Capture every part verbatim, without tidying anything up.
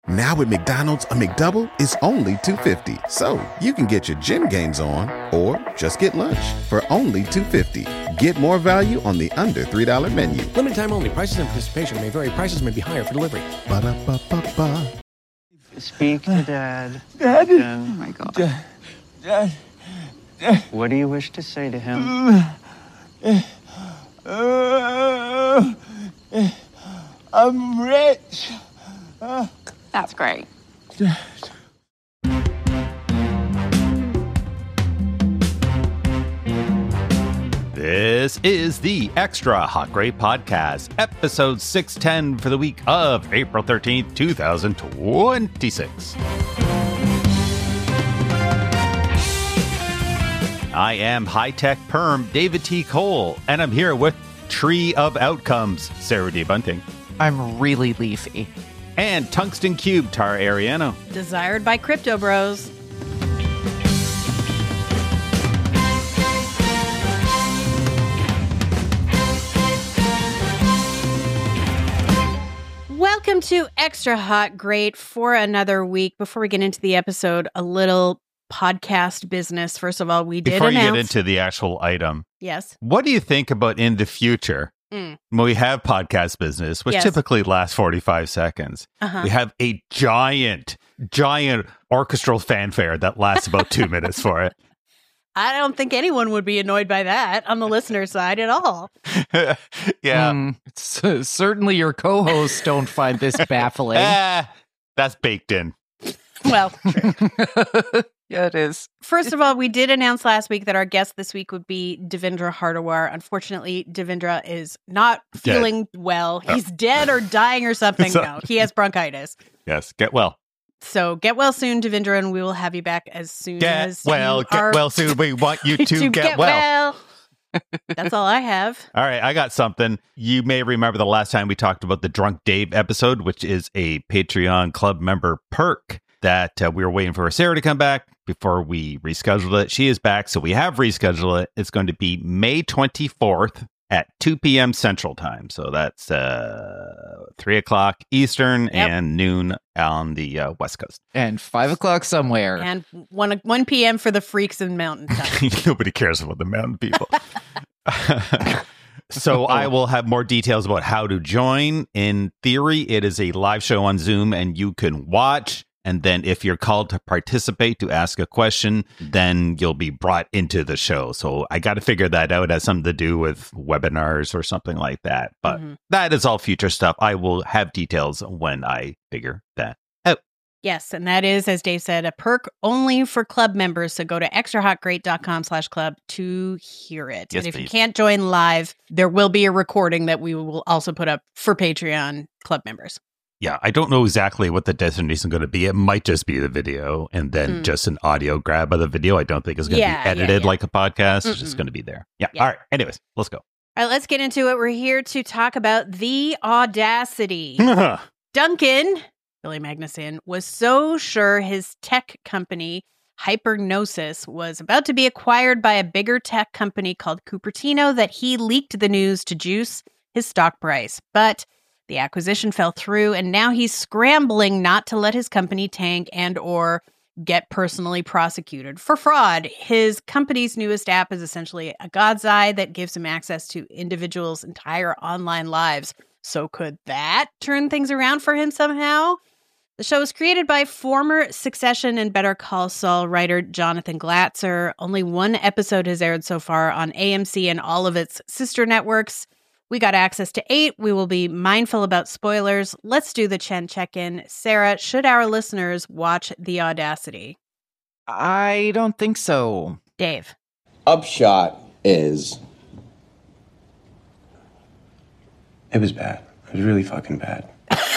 Now at McDonald's, a McDouble is only two dollars and fifty cents. So you can get your gym gains on or just get lunch for only two dollars and fifty cents. Get more value on the under three dollar menu. Limited time only. Prices and participation may vary. Prices may be higher for delivery. Ba-da-ba-ba-ba. Speak to Dad. Dad? Jen. Oh, my God. Dad. Dad. Dad. What do you wish to say to him? Uh, I'm rich. Uh, That's great. Dad. This is the Extra Hot Great Podcast, episode six ten for the week of April thirteenth, twenty twenty-six. I am high-tech perm David T. Cole, and I'm here with Tree of Outcomes, Sarah D. Bunting. I'm really leafy. And Tungsten Cube, Tara Ariano. Desired by Crypto Bros. Welcome to Extra Hot Great for another week. Before we get into the episode, a little podcast business. First of all, we did Before announce... you get into the actual item, yes. What do you think about in the future? Mm. When we have podcast business, which Yes. typically lasts forty-five seconds, Uh-huh. we have a giant, giant orchestral fanfare that lasts about two minutes for it. I don't think anyone would be annoyed by that on the listener side at all. Yeah. Mm, it's, uh, certainly your co-hosts don't find this baffling. Ah, that's baked in. Well, true. Yeah, it is. First of all, we did announce last week that our guest this week would be Devendra Hardawar. Unfortunately, Devendra is not Dead. feeling well. He's dead or dying or something. So- No, he has bronchitis. Yes. Get well. So get well soon, Devendra, and we will have you back as soon Get as well. you Get are well soon. We want you to, get, well. well. That's all I have. All right, I got something. You may remember the last time we talked about the Drunk Dave episode, which is a Patreon club member perk that uh, we were waiting for Sarah to come back before we rescheduled it. She is back, so we have rescheduled it. It's going to be May twenty-fourth at two p.m. Central Time. So that's uh, three o'clock Eastern Yep. and noon on the uh, West Coast. And five o'clock somewhere. And one one p.m. for the freaks in Mountain Time. Nobody cares about the mountain people. So I will have more details about how to join. In theory, it is a live show on Zoom and you can watch. And then if you're called to participate, to ask a question, then you'll be brought into the show. So I got to figure that out. It has something to do with webinars or something like that. But Mhm. that is all future stuff. I will have details when I figure that out. Yes, and that is, as Dave said, a perk only for club members. So go to extrahotgreat.com slash club to hear it. Yes, and if you please. can't join live, there will be a recording that we will also put up for Patreon club members. Yeah, I don't know exactly what the destination is going to be. It might just be the video and then Mm. just an audio grab of the video. I don't think it's going to Yeah, be yeah, edited yeah. like a podcast. It's Mm-mm. just going to be there. Yeah. Yeah. All right. Anyways, let's go. All right, let's get into it. We're here to talk about the Audacity. Duncan, Billy Magnuson, was so sure his tech company, Hypergnosis, was about to be acquired by a bigger tech company called Cupertino that he leaked the news to juice his stock price. But the acquisition fell through, and now he's scrambling not to let his company tank and or get personally prosecuted for fraud. His company's newest app is essentially a God's Eye that gives him access to individuals' entire online lives. So could that turn things around for him somehow? The show was created by former Succession and Better Call Saul writer Jonathan Glatzer. Only one episode has aired so far on A M C and all of its sister networks. We got access to eight. We will be mindful about spoilers. Let's do the Chen check-in. Sarah, should our listeners watch The Audacity? I don't think so. Dave. Upshot is, it was bad. It was really fucking bad.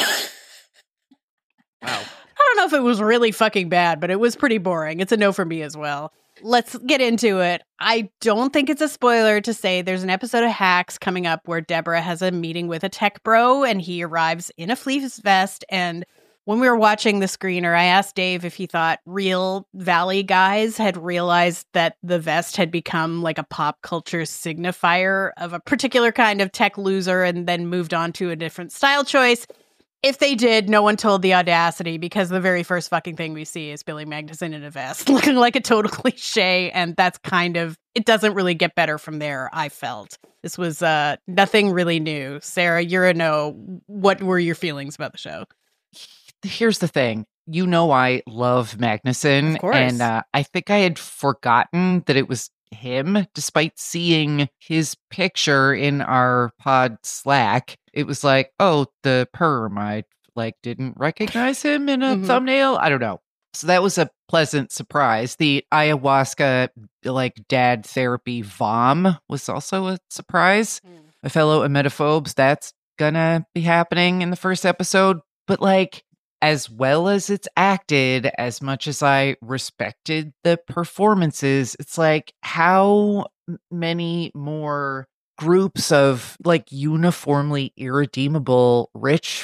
I don't know if it was really fucking bad, but it was pretty boring. It's a no for me as well. Let's get into it. I don't think it's a spoiler to say there's an episode of Hacks coming up where Deborah has a meeting with a tech bro and he arrives in a fleece vest. And when we were watching the screener, I asked Dave if he thought real Valley guys had realized that the vest had become like a pop culture signifier of a particular kind of tech loser and then moved on to a different style choice. If they did, no one told the audacity, because the very first fucking thing we see is Billy Magnuson in a vest, looking like a total cliche, and that's kind of, it doesn't really get better from there, I felt. This was uh, nothing really new. Sarah, you're a no. What were your feelings about the show? Here's the thing. You know I love Magnuson, Of course. and uh, I think I had forgotten that it was him, despite seeing his picture in our pod Slack. It was like, oh, the perm. I like didn't recognize him in a Mhm. thumbnail. I don't know. So that was a pleasant surprise. The ayahuasca, like dad therapy vom was also a surprise. Mm. My fellow emetophobes, that's gonna be happening in the first episode. But like, as well as it's acted, as much as I respected the performances, it's like, how m- many more groups of like uniformly irredeemable rich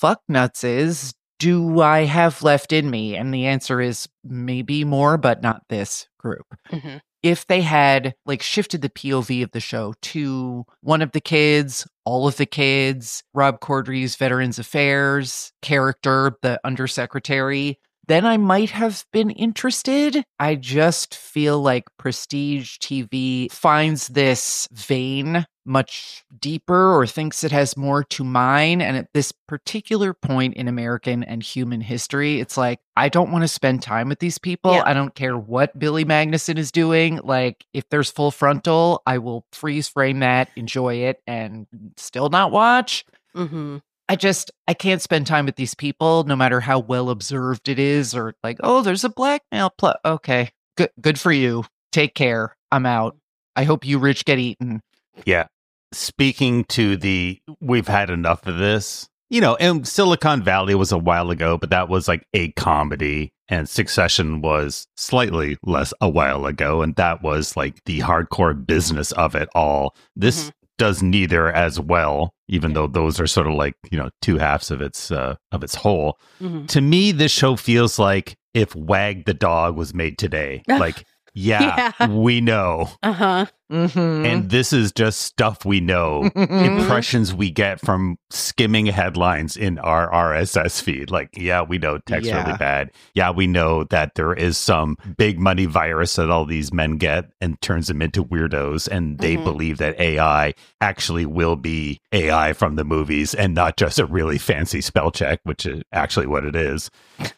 fucknutses do I have left in me? And the answer is maybe more, but not this group. Mm-hmm. If they had like shifted the P O V of the show to one of the kids, all of the kids, Rob Corddry's Veterans Affairs character, the undersecretary, then I might have been interested. I just feel like Prestige T V finds this vein much deeper or thinks it has more to mine. And at this particular point in American and human history, it's like, I don't want to spend time with these people. Yeah. I don't care what Billy Magnuson is doing. Like, if there's full frontal, I will freeze frame that, enjoy it, and still not watch. Mm-hmm. I just, I can't spend time with these people, no matter how well observed it is, or like, oh, there's a blackmail plot. Okay, good, good for you. Take care. I'm out. I hope you rich get eaten. Yeah. Speaking to the, we've had enough of this. You know, and Silicon Valley was a while ago, but that was like a comedy. And Succession was slightly less a while ago. And that was like the hardcore business of it all. This Mhm. does neither as well, even though those are sort of like, you know, two halves of its uh, of its whole. Mhm. To me, this show feels like if Wag the Dog was made today. Like, yeah, Yeah. we know. Uh-huh. Mm-hmm. And this is just stuff we know, impressions we get from skimming headlines in our R S S feed. Like, yeah, we know tech's Yeah. really bad. Yeah, we know that there is some big money virus that all these men get and turns them into weirdos. And they Mhm. believe that A I actually will be A I from the movies and not just a really fancy spell check, which is actually what it is.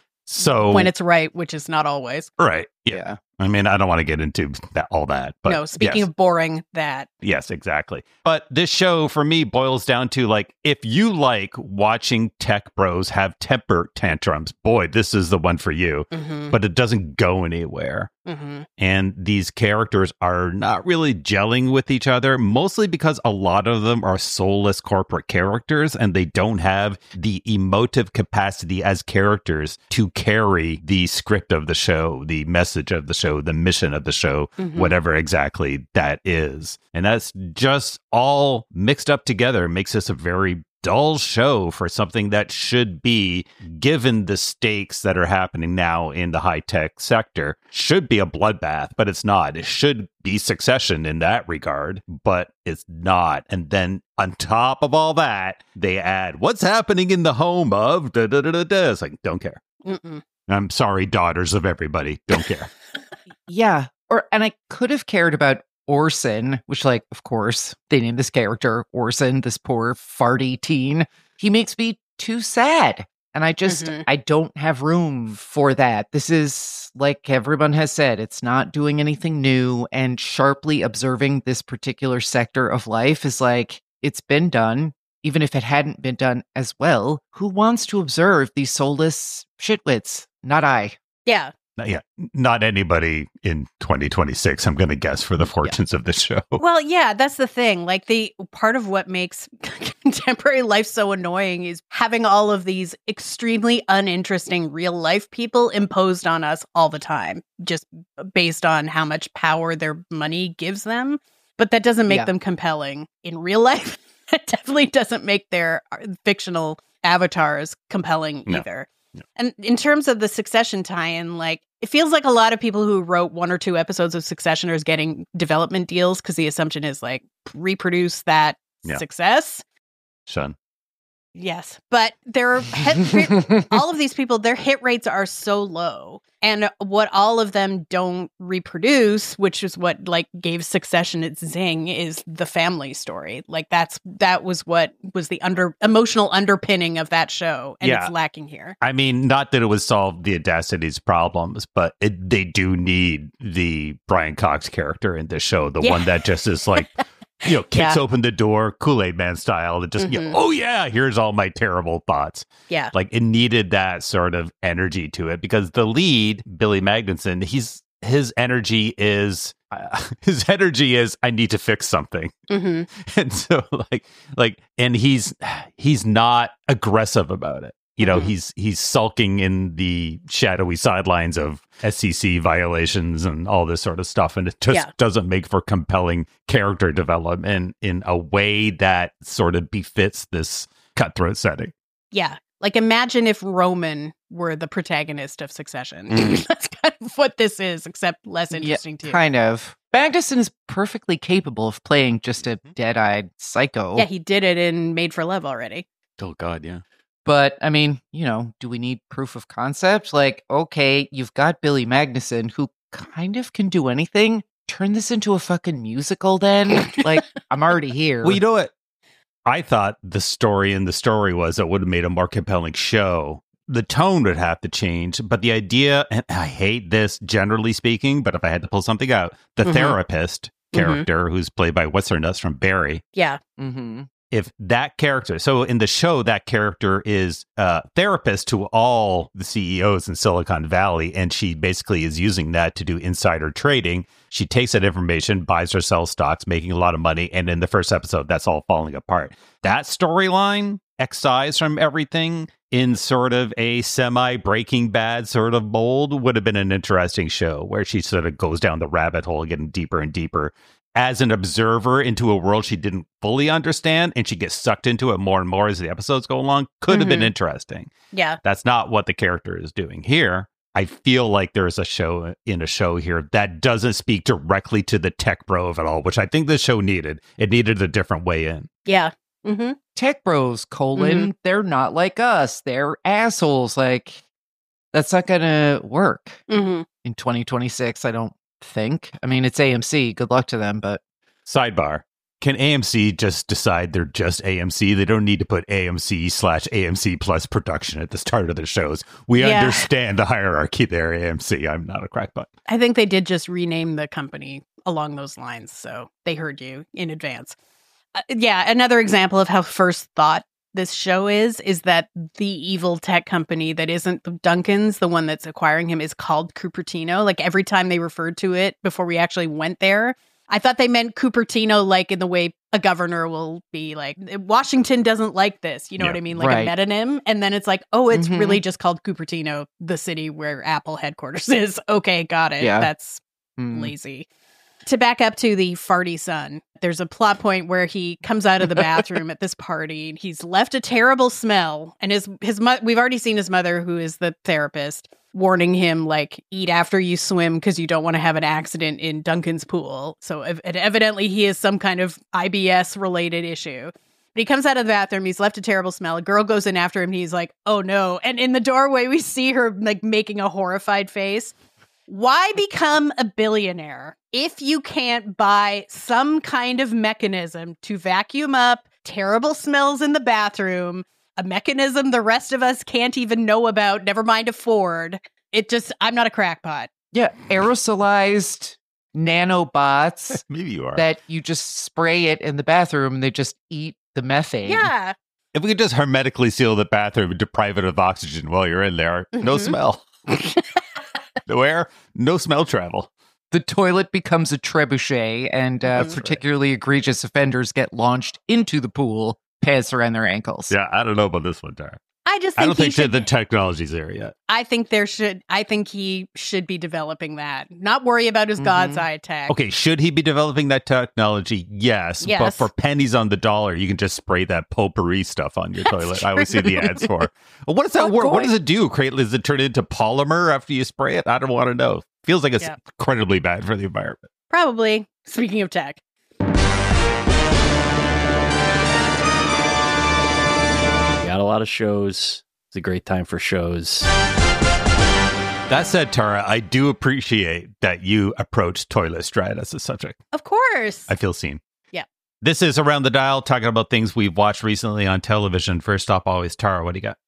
So When it's right, which is not always. right. Yeah. Yeah. I mean, I don't want to get into that, all that. But no, speaking yes. of boring, that. Yes, exactly. But this show for me boils down to like, if you like watching tech bros have temper tantrums, boy, this is the one for you. Mm-hmm. But it doesn't go anywhere. Mm-hmm. And these characters are not really gelling with each other, mostly because a lot of them are soulless corporate characters and they don't have the emotive capacity as characters to carry the script of the show, the message of the show, the mission of the show, Mhm. whatever exactly that is. And that's just all mixed up together. It makes this a very dull show for something that should be, given the stakes that are happening now in the high-tech sector, should be a bloodbath, but it's not. It should be Succession in that regard, but it's not. And then on top of all that, they add, what's happening in the home of da da da da da. It's like, don't care. Mm-mm. I'm sorry, daughters of everybody. Don't care. Yeah. Or, and I could have cared about Orson, which, like, of course, they named this character Orson, this poor farty teen. He makes me too sad. And I just, Mhm. I don't have room for that. This is, like everyone has said, it's not doing anything new. And sharply observing this particular sector of life is like, it's been done. Even if it hadn't been done as well, who wants to observe these soulless shitwits? Not I. Yeah. Yeah, not anybody in twenty twenty-six, I'm going to guess, for the fortunes of the show. Well, yeah, that's the thing. Like, the part of what makes contemporary life so annoying is having all of these extremely uninteresting real life people imposed on us all the time, just based on how much power their money gives them. But that doesn't make Yeah. them compelling in real life. It definitely doesn't make their fictional avatars compelling No. either. And in terms of the Succession tie-in, like, it feels like a lot of people who wrote one or two episodes of Succession are getting development deals because the assumption is like reproduce that Yeah. success. Sean. Yes, but their hit, all of these people, their hit rates are so low, and what all of them don't reproduce, which is what like gave Succession its zing, is the family story. Like that's that was what was the under emotional underpinning of that show, and Yeah. it's lacking here. I mean, not that it would solve the Audacity's problems, but it, they do need the Brian Cox character in this show, the Yeah. one that just is like, you know, kicks Yeah. open the door, Kool-Aid Man style, and just, you know, Mhm. oh yeah, here's all my terrible thoughts. Yeah, Like it needed that sort of energy to it because the lead, Billy Magnuson, he's his energy is uh, his energy is I need to fix something. hmm And so like like and he's he's not aggressive about it. You know, Mhm. he's he's sulking in the shadowy sidelines of S E C violations and all this sort of stuff, and it just Yeah. doesn't make for compelling character development in a way that sort of befits this cutthroat setting. yeah. Like imagine if Roman were the protagonist of Succession. Mm. That's kind of what this is, except less Yeah, interesting too. kind of. Magnuson is perfectly capable of playing just a dead-eyed psycho. Yeah, he did it in Made for Love already. Oh God, yeah. But, I mean, you know, do we need proof of concept? Like, okay, you've got Billy Magnuson, who kind of can do anything. Turn this into a fucking musical then? Like, I'm already here. Well, you know what? I thought the story and the story was it would have made a more compelling show. The tone would have to change, but the idea, and I hate this generally speaking, but if I had to pull something out, the Mhm. therapist Mhm. character who's played by What's Her Nuts from Barry, Yeah. Mm-hmm. if that character, so in the show, that character is a therapist to all the C E Os in Silicon Valley, and she basically is using that to do insider trading. She takes that information, buys or sells stocks, making a lot of money, and in the first episode, that's all falling apart. That storyline, excised from everything in sort of a semi-Breaking Bad sort of mold, would have been an interesting show, where she sort of goes down the rabbit hole, getting deeper and deeper as an observer into a world she didn't fully understand, and she gets sucked into it more and more as the episodes go along. Could have been Mhm. interesting. Yeah. That's not what the character is doing here. I feel like there's a show in a show here that doesn't speak directly to the tech bro of it all, which I think this show needed. It needed a different way in. Yeah. Mm-hmm. Tech bros, colon, they're not like us. They're assholes. Like, that's not going to work Mm-hmm. in twenty twenty-six, I don't think. I mean, it's A M C. Good luck to them, but Sidebar. Can A M C just decide they're just A M C? They don't need to put A M C slash A M C plus production at the start of the shows. We Yeah. understand the hierarchy there, A M C. I'm not a crackpot. I think they did just rename the company along those lines, so they heard you in advance. Uh, yeah, another example of how first thought this show is, is that the evil tech company that isn't the Duncan's, the one that's acquiring him, is called Cupertino. Like every time they referred to it before we actually went there, I thought they meant Cupertino like in the way a governor will be like, Washington doesn't like this. You know Yeah. what I mean? Like Right. a metonym. And then it's like, oh, it's Mhm. really just called Cupertino, the city where Apple headquarters is. Okay, got it. Yeah. That's mm, lazy. To back up to the farty son, there's a plot point where he comes out of the bathroom at this party. He's left a terrible smell, and his his mo- we've already seen his mother, who is the therapist, warning him like, eat after you swim because you don't want to have an accident in Duncan's pool. So ev- evidently he has some kind of I B S related issue. But he comes out of the bathroom, he's left a terrible smell. A girl goes in after him, and he's like, oh no. And in the doorway, we see her like making a horrified face. Why become a billionaire if you can't buy some kind of mechanism to vacuum up terrible smells in the bathroom, a mechanism the rest of us can't even know about, never mind afford? It just, I'm not a crackpot. yeah, aerosolized nanobots Maybe you are. that you just spray it in the bathroom and they just eat the methane. Yeah. If we could just hermetically seal the bathroom and deprive it of oxygen while you're in there, no Mhm. smell. No air, no smell travel. The toilet becomes a trebuchet, and uh, That's right. particularly egregious offenders get launched into the pool, pants around their ankles. Yeah, I don't know about this one, Tara. I just I think don't he think should, that the technology's there yet. I think there should, I think he should be developing that. Not worry about his Mhm. God's eye tech. Okay, should he be developing that technology? Yes. But Yes. for pennies on the dollar, you can just spray that potpourri stuff on your toilet. I always see the true. ads for. Well, what does that Oh, work? What boy. does it do? Create, does it turn it into polymer after you spray it? I don't want to know. Feels like it's Yeah. incredibly bad for the environment. Probably. Speaking of tech. Yeah, a lot of shows. It's a great time for shows. That said, Tara, I do appreciate that you approached Toilet Stride as a subject. Of course. I feel seen. Yeah. This is Around the Dial, talking about things we've watched recently on television. First up, always, Tara, what do you got?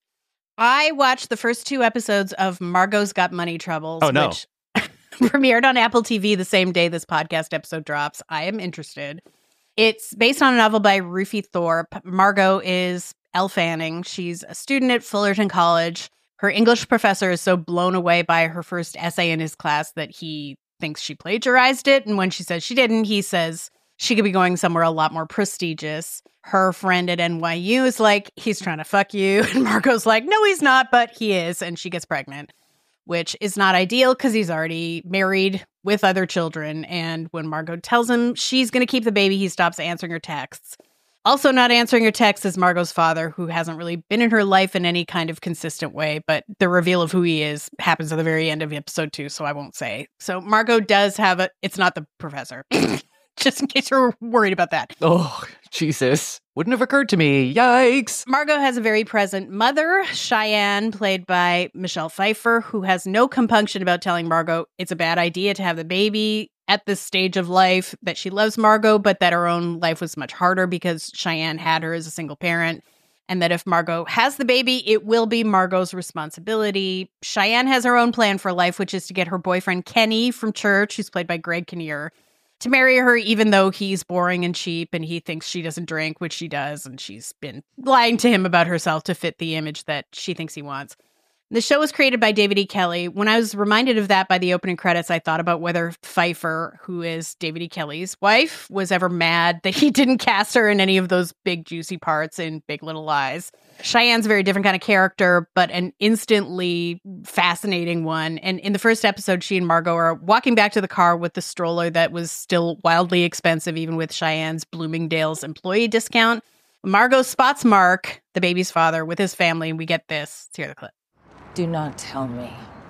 I watched the first two episodes of Margot's Got Money Troubles, Oh, no. which premiered on Apple T V the same day this podcast episode drops. I am interested. It's based on a novel by Ruthie Thorpe. Margot is Elle Fanning. She's a student at Fullerton College. Her English professor is so blown away by her first essay in his class that he thinks she plagiarized it. And when she says she didn't, he says she could be going somewhere a lot more prestigious. Her friend at N Y U is like, he's trying to fuck you. And Margot's like, no, he's not, but he is. And she gets pregnant, which is not ideal because he's already married with other children. And when Margot tells him she's going to keep the baby, he stops answering her texts. Also not answering her texts is Margot's father, who hasn't really been in her life in any kind of consistent way, but the reveal of who he is happens at the very end of episode two, so I won't say. So Margot does have a, it's not the professor, just in case you're worried about that. Oh, Jesus. Wouldn't have occurred to me. Yikes. Margot has a very present mother, Cheyenne, played by Michelle Pfeiffer, who has no compunction about telling Margot it's a bad idea to have the baby at this stage of life, that she loves Margot, but that her own life was much harder because Cheyenne had her as a single parent, and that if Margot has the baby, it will be Margot's responsibility. Cheyenne has her own plan for life, which is to get her boyfriend Kenny from church, who's played by Greg Kinnear, to marry her, even though he's boring and cheap and he thinks she doesn't drink, which she does, and she's been lying to him about herself to fit the image that she thinks he wants. The show was created by David E. Kelley. When I was reminded of that by the opening credits, I thought about whether Pfeiffer, who is David E. Kelley's wife, was ever mad that he didn't cast her in any of those big, juicy parts in Big Little Lies. Cheyenne's a very different kind of character, but an instantly fascinating one. And in the first episode, she and Margot are walking back to the car with the stroller that was still wildly expensive, even with Cheyenne's Bloomingdale's employee discount. Margot spots Mark, the baby's father, with his family, and we get this. Let's hear the clip. Do not tell me.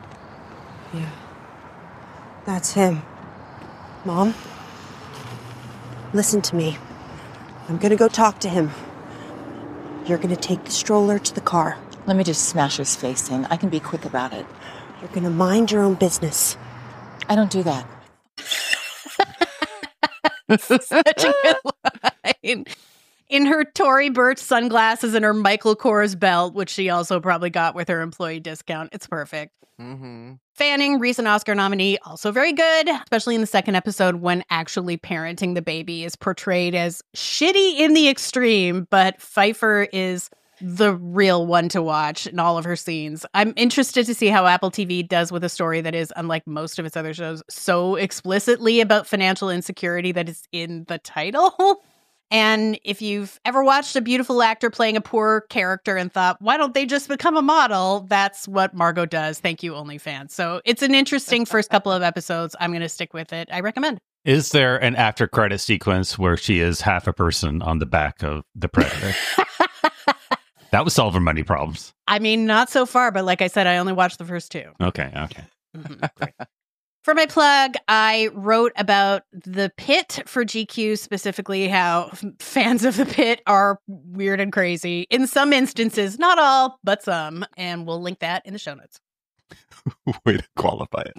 Yeah. That's him. Mom? Listen to me. I'm gonna go talk to him. You're gonna take the stroller to the car. Let me just smash his face in. I can be quick about it. You're gonna mind your own business. I don't do that. Such a good line. In her Tory Burch sunglasses and her Michael Kors belt, which she also probably got with her employee discount. It's perfect. Mm-hmm. Fanning, recent Oscar nominee, also very good, especially in the second episode when actually parenting the baby is portrayed as shitty in the extreme, but Pfeiffer is the real one to watch in all of her scenes. I'm interested to see how Apple T V does with a story that is, unlike most of its other shows, so explicitly about financial insecurity that it's in the title. And if you've ever watched a beautiful actor playing a poor character and thought, why don't they just become a model? That's what Margot does. Thank you, OnlyFans. So it's an interesting first couple of episodes. I'm going to stick with it. I recommend. Is there an after credit sequence where she is half a person on the back of the Predator? That would solve her money problems. I mean, not so far, but like I said, I only watched the first two. Okay, okay. Mm-hmm. For my plug, I wrote about The Pit for G Q, specifically how f- fans of The Pit are weird and crazy. In some instances, not all, but some. And we'll link that in the show notes. Way to qualify it.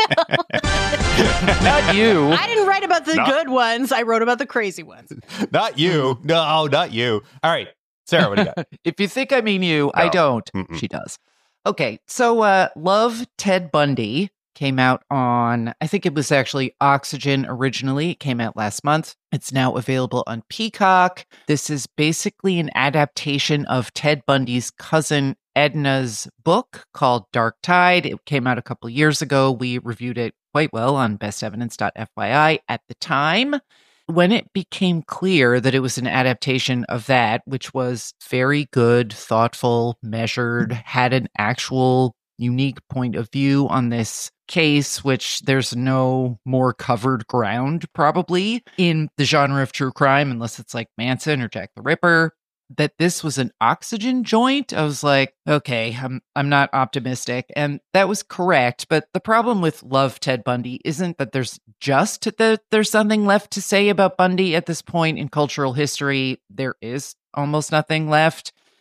Not you. I didn't write about the Not- good ones. I wrote about the crazy ones. Not you. No, not you. All right. Sarah, what do you got? If you think I mean you, I No. don't. Mm-mm. She does. Okay, so uh, Love, Ted Bundy came out on, I think it was actually Oxygen originally. It came out last month. It's now available on Peacock. This is basically an adaptation of Ted Bundy's cousin Edna's book called Dark Tide. It came out a couple years ago. We reviewed it quite well on best evidence dot f y i at the time. When it became clear that it was an adaptation of that, which was very good, thoughtful, measured, had an actual unique point of view on this case, which there's no more covered ground probably in the genre of true crime, unless it's like Manson or Jack the Ripper, that this was an Oxygen joint. I was like, okay, I'm I'm not optimistic. And that was correct. But the problem with Love, Ted Bundy isn't that there's just that there's something left to say about Bundy at this point in cultural history. There is almost nothing left.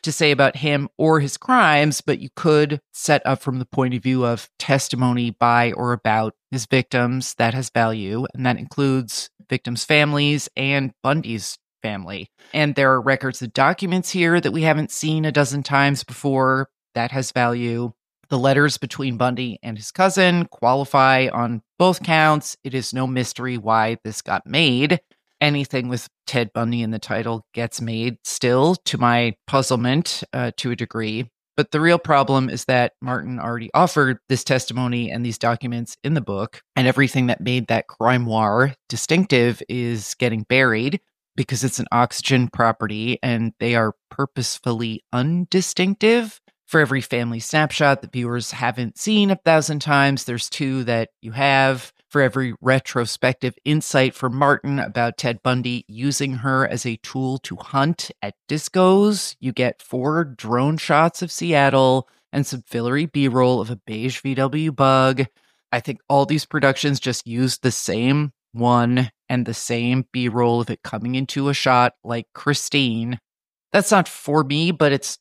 to say about him or his crimes, but you could set up from the point of view of testimony by or about his victims that has value, and that includes victims' families and Bundy's family. And there are records of documents here that we haven't seen a dozen times before. That has value. The letters between Bundy and his cousin qualify on both counts. It is no mystery why this got made. Anything with Ted Bundy in the title gets made still, to my puzzlement, uh, to a degree. But the real problem is that Martin already offered this testimony and these documents in the book, and everything that made that crime noir distinctive is getting buried because it's an Oxygen property, and they are purposefully undistinctive. For every family snapshot that viewers haven't seen a thousand times, there's two that you have. For every retrospective insight from Martin about Ted Bundy using her as a tool to hunt at discos, you get four drone shots of Seattle and some fillery B-roll of a beige V W bug. I think all these productions just used the same one and the same B-roll of it coming into a shot like Christine. That's not for me, but it's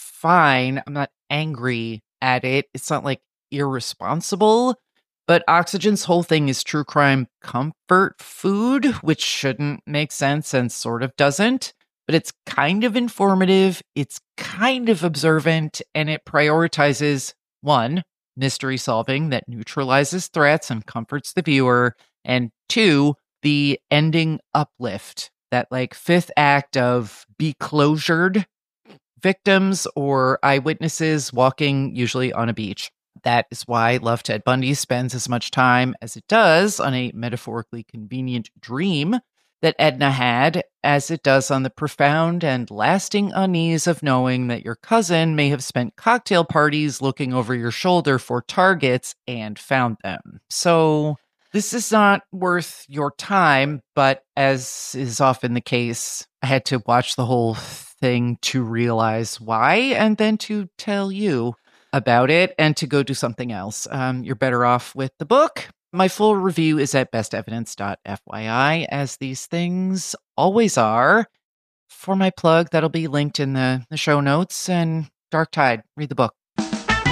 fine. I'm not angry at it. It's not like irresponsible. But Oxygen's whole thing is true crime comfort food, which shouldn't make sense and sort of doesn't. But it's kind of informative, it's kind of observant, and it prioritizes, one, mystery solving that neutralizes threats and comforts the viewer, and two, the ending uplift, that like fifth act of be closured victims or eyewitnesses walking usually on a beach. That is why Love, Ted Bundy spends as much time as it does on a metaphorically convenient dream that Edna had, as it does on the profound and lasting unease of knowing that your cousin may have spent cocktail parties looking over your shoulder for targets and found them. So this is not worth your time, but as is often the case, I had to watch the whole thing to realize why, and then to tell you about it and to go do something else. Um, you're better off with the book. My full review is at best evidence dot f y i, as these things always are. For my plug, that'll be linked in the, the show notes. And Dark Tide, read the book. All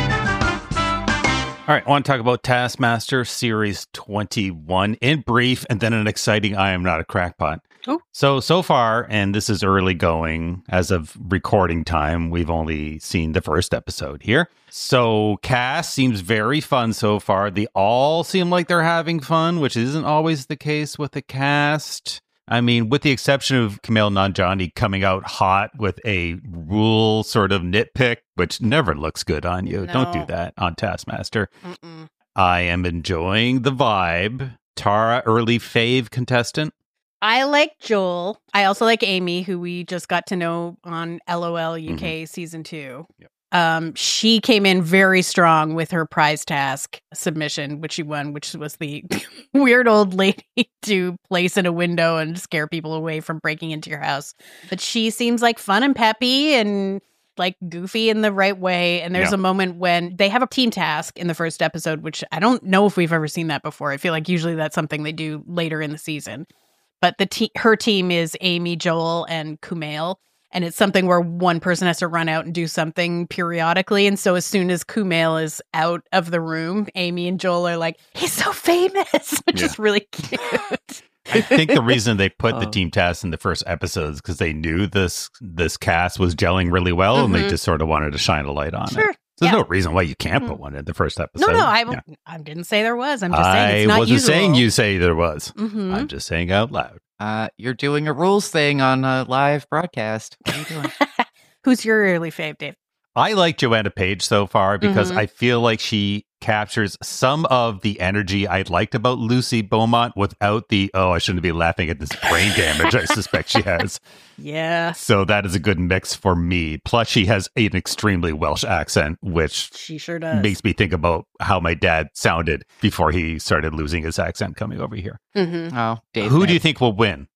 right, I want to talk about Taskmaster Series twenty-one in brief, and then an exciting I Am Not a Crackpot. Ooh. So, so far, and this is early going, as of recording time, we've only seen the first episode here. So, cast seems very fun so far. They all seem like they're having fun, which isn't always the case with the cast. I mean, with the exception of Kumail Nanjiani coming out hot with a rule sort of nitpick, which never looks good on you. No. Don't do that on Taskmaster. Mm-mm. I am enjoying the vibe. Tara, early fave contestant. I like Joel. I also like Amy, who we just got to know on LOL U K mm-hmm. season two. Yep. Um, she came in very strong with her prize task submission, which she won, which was the weird old lady to place in a window and scare people away from breaking into your house. But she seems like fun and peppy and like goofy in the right way. And there's yeah. a moment when they have a team task in the first episode, which I don't know if we've ever seen that before. I feel like usually that's something they do later in the season. But the te- her team is Amy, Joel, and Kumail. And it's something where one person has to run out and do something periodically. And so as soon as Kumail is out of the room, Amy and Joel are like, he's so famous, which yeah. is really cute. I think the reason they put oh. the team task in the first episode is because they knew this this cast was gelling really well, mm-hmm. and they just sort of wanted to shine a light on sure. it. So there's yeah. no reason why you can't mm-hmm. put one in the first episode. No, no, I, yeah. I didn't say there was. I'm just saying it's not I wasn't usual. saying you say there was. Mm-hmm. I'm just saying out loud. Uh, you're doing a rules thing on a live broadcast. What are you doing? Who's your early fave, Dave? I like Joanna Page so far because Mm-hmm. I feel like she captures some of the energy I liked about Lucy Beaumont without the, oh, I shouldn't be laughing at this brain damage I suspect she has. Yeah. So that is a good mix for me. Plus, she has an extremely Welsh accent, which she sure does. Makes me think about how my dad sounded before he started losing his accent coming over here. Mm-hmm. Oh, Dave Who Nick. do you think will win?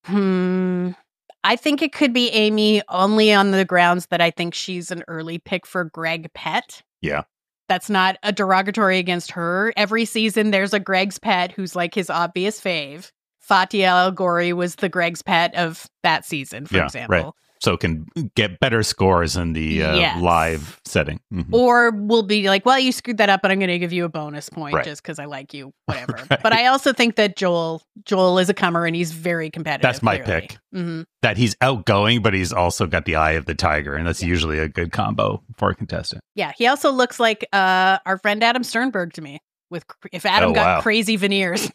Hmm. I think it could be Amy only on the grounds that I think she's an early pick for Greg Pett. Yeah. That's not a derogatory against her. Every season, there's a Greg's Pet who's like his obvious fave. Fatia Al Ghori was the Greg's Pet of that season, for yeah, example. Right. so it can get better scores in the uh, Yes. live setting. Mhm. Or we'll be like, well, you screwed that up, but I'm going to give you a bonus point Right. just because I like you, whatever. Right. But I also think that Joel Joel is a comer and he's very competitive. That's my clearly. pick. hmm That he's outgoing, but he's also got the eye of the tiger, and that's usually a good combo for a contestant. Yeah, he also looks like uh, our friend Adam Sternberg to me. With cr- if Adam Oh, got wow. crazy veneers.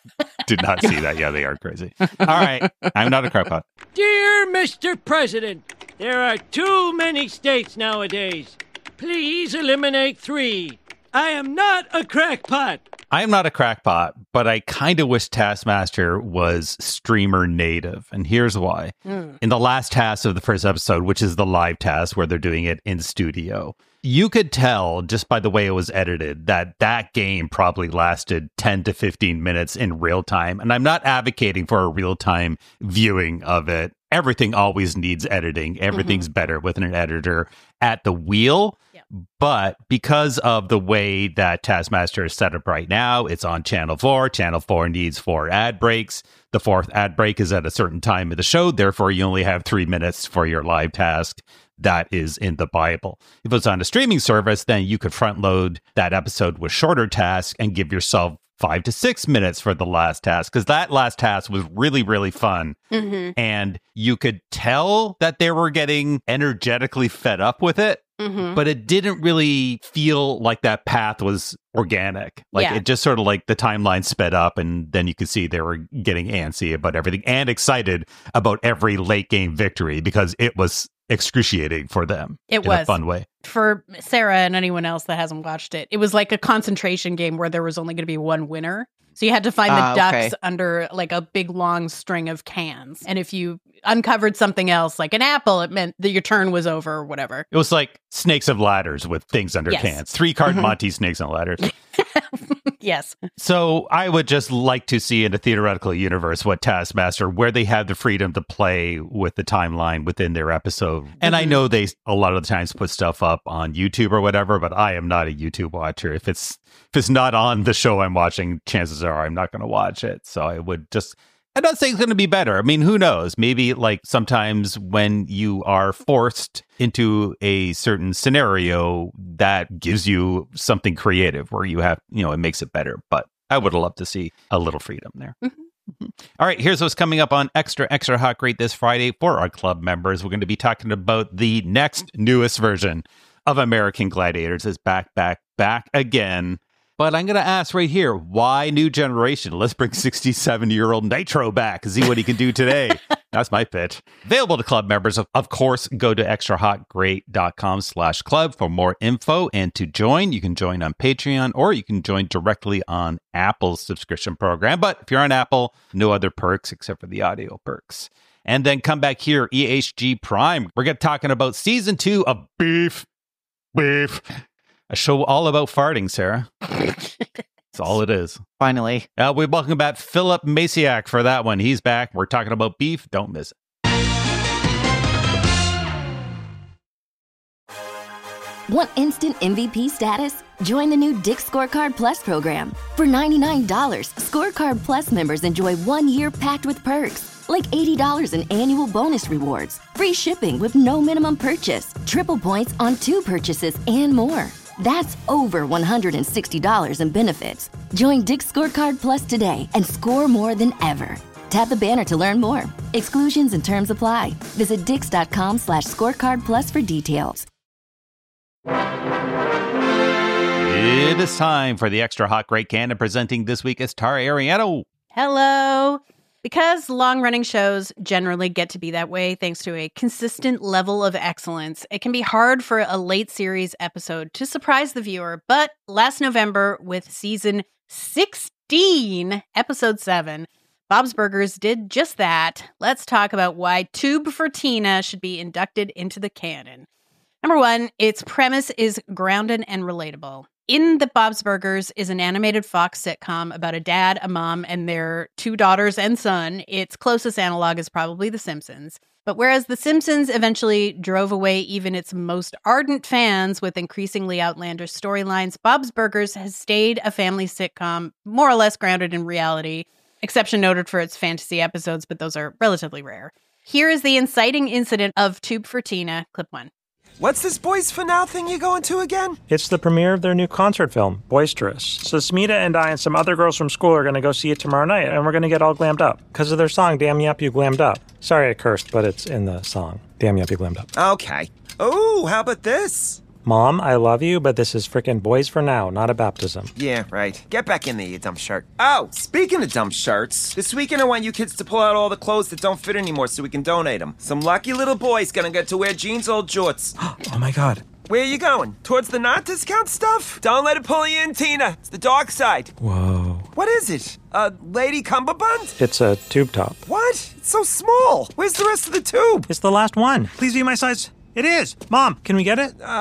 Did not see that. Yeah, they are crazy. All right. I'm not a crackpot. Dear Mister President, there are too many states nowadays. Please eliminate three. I am not a crackpot. I am not a crackpot, but I kind of wish Taskmaster was streamer native. And here's why. Mm. In the last task of the first episode, which is the live task where they're doing it in studio, you could tell just by the way it was edited that that game probably lasted ten to fifteen minutes in real time. And I'm not advocating for a real time viewing of it. Everything always needs editing. Everything's mm-hmm. better with an editor at the wheel. Yeah. But because of the way that Taskmaster is set up right now, it's on Channel four. Channel four needs four ad breaks. The fourth ad break is at a certain time of the show. Therefore, you only have three minutes for your live task. That is in the Bible. If it's on a streaming service, then you could front load that episode with shorter tasks and give yourself five to six minutes for the last task, because that last task was really, really fun. Mm-hmm. And you could tell that they were getting energetically fed up with it, Mm-hmm. but it didn't really feel like that path was organic. Like Yeah. it just sort of like the timeline sped up, and then you could see they were getting antsy about everything and excited about every late game victory because it was excruciating for them. It in was a fun way. For Sarah and anyone else that hasn't watched it, it was like a concentration game where there was only going to be one winner. So you had to find the Ah, ducks okay. under like a big long string of cans. And if you uncovered something else, like an apple, it meant that your turn was over or whatever. It was like snakes of ladders with things under Yes. cans. Three card Mhm. Monty snakes and ladders. Yes. So I would just like to see in a theoretical universe what Taskmaster, where they have the freedom to play with the timeline within their episode. And I Mhm. know they a lot of the times put stuff up on YouTube or whatever, but I am not a YouTube watcher. If it's if it's not on the show I'm watching, chances are I'm not going to watch it. So I would just I'm not saying it's going to be better. I mean, who knows? Maybe like sometimes when you are forced into a certain scenario, that gives you something creative where you have, you know, it makes it better. But I would love to see a little freedom there. Mm-hmm. All right, here's what's coming up on Extra Extra Hot Great this Friday for our club members. We're going to be talking about the next newest version of American Gladiators. It's back, back, back again. But I'm going to ask right here, why new generation? Let's bring sixty-seven-year-old Nitro back and see what he can do today. That's my pitch. Available to club members. Of, of course, go to extrahotgreat.com slash club for more info. And to join, you can join on Patreon or you can join directly on Apple's subscription program. But if you're on Apple, no other perks except for the audio perks. And then come back here, E H G Prime. We're going to be talking about season two of Beef. Beef. A show all about farting, Sarah. That's all it is. Finally. Uh, we welcome back Philip Masiak for that one. He's back. We're talking about beef. Don't miss it. Want instant M V P status? Join the new Dick's Scorecard Plus program. For ninety-nine dollars, Scorecard Plus members enjoy one year packed with perks, like eighty dollars in annual bonus rewards, free shipping with no minimum purchase, triple points on two purchases, and more. That's over one hundred sixty dollars in benefits. Join Dick's Scorecard Plus today and score more than ever. Tap the banner to learn more. Exclusions and terms apply. Visit dix.com slash scorecard plus for details. It is time for the Extra Hot Great Can, and presenting this week is Tara Ariano. Hello. Because long-running shows generally get to be that way thanks to a consistent level of excellence, it can be hard for a late series episode to surprise the viewer. But last November, with season sixteen, episode seven, Bob's Burgers did just that. Let's talk about why Tube for Tina should be inducted into the canon. Number one, its premise is grounded and relatable. In the Bob's Burgers is an animated Fox sitcom about a dad, a mom, and their two daughters and son. Its closest analog is probably The Simpsons. But whereas The Simpsons eventually drove away even its most ardent fans with increasingly outlandish storylines, Bob's Burgers has stayed a family sitcom more or less grounded in reality, exception noted for its fantasy episodes, but those are relatively rare. Here is the inciting incident of Tube for Tina, clip one. What's this Boys for Now thing you going to again? It's the premiere of their new concert film, Boisterous. So Smita and I and some other girls from school are going to go see it tomorrow night, and we're going to get all glammed up. Because of their song, Damn Yup, You Glammed Up. Sorry I cursed, but it's in the song. Damn Yup, You Glammed Up. Okay. Ooh, how about this? Mom, I love you, but this is frickin' Boys for Now, not a baptism. Yeah, right. Get back in there, you dumb shirt. Oh, speaking of dumb shirts, this weekend I want you kids to pull out all the clothes that don't fit anymore so we can donate them. Some lucky little boy's gonna get to wear jeans, old jorts. Oh my god. Where are you going? Towards the not-discount stuff? Don't let it pull you in, Tina. It's the dark side. Whoa. What is it? A lady cummerbund? It's a tube top. What? It's so small. Where's the rest of the tube? It's the last one. Please be my size. It is. Mom, can we get it? Uh,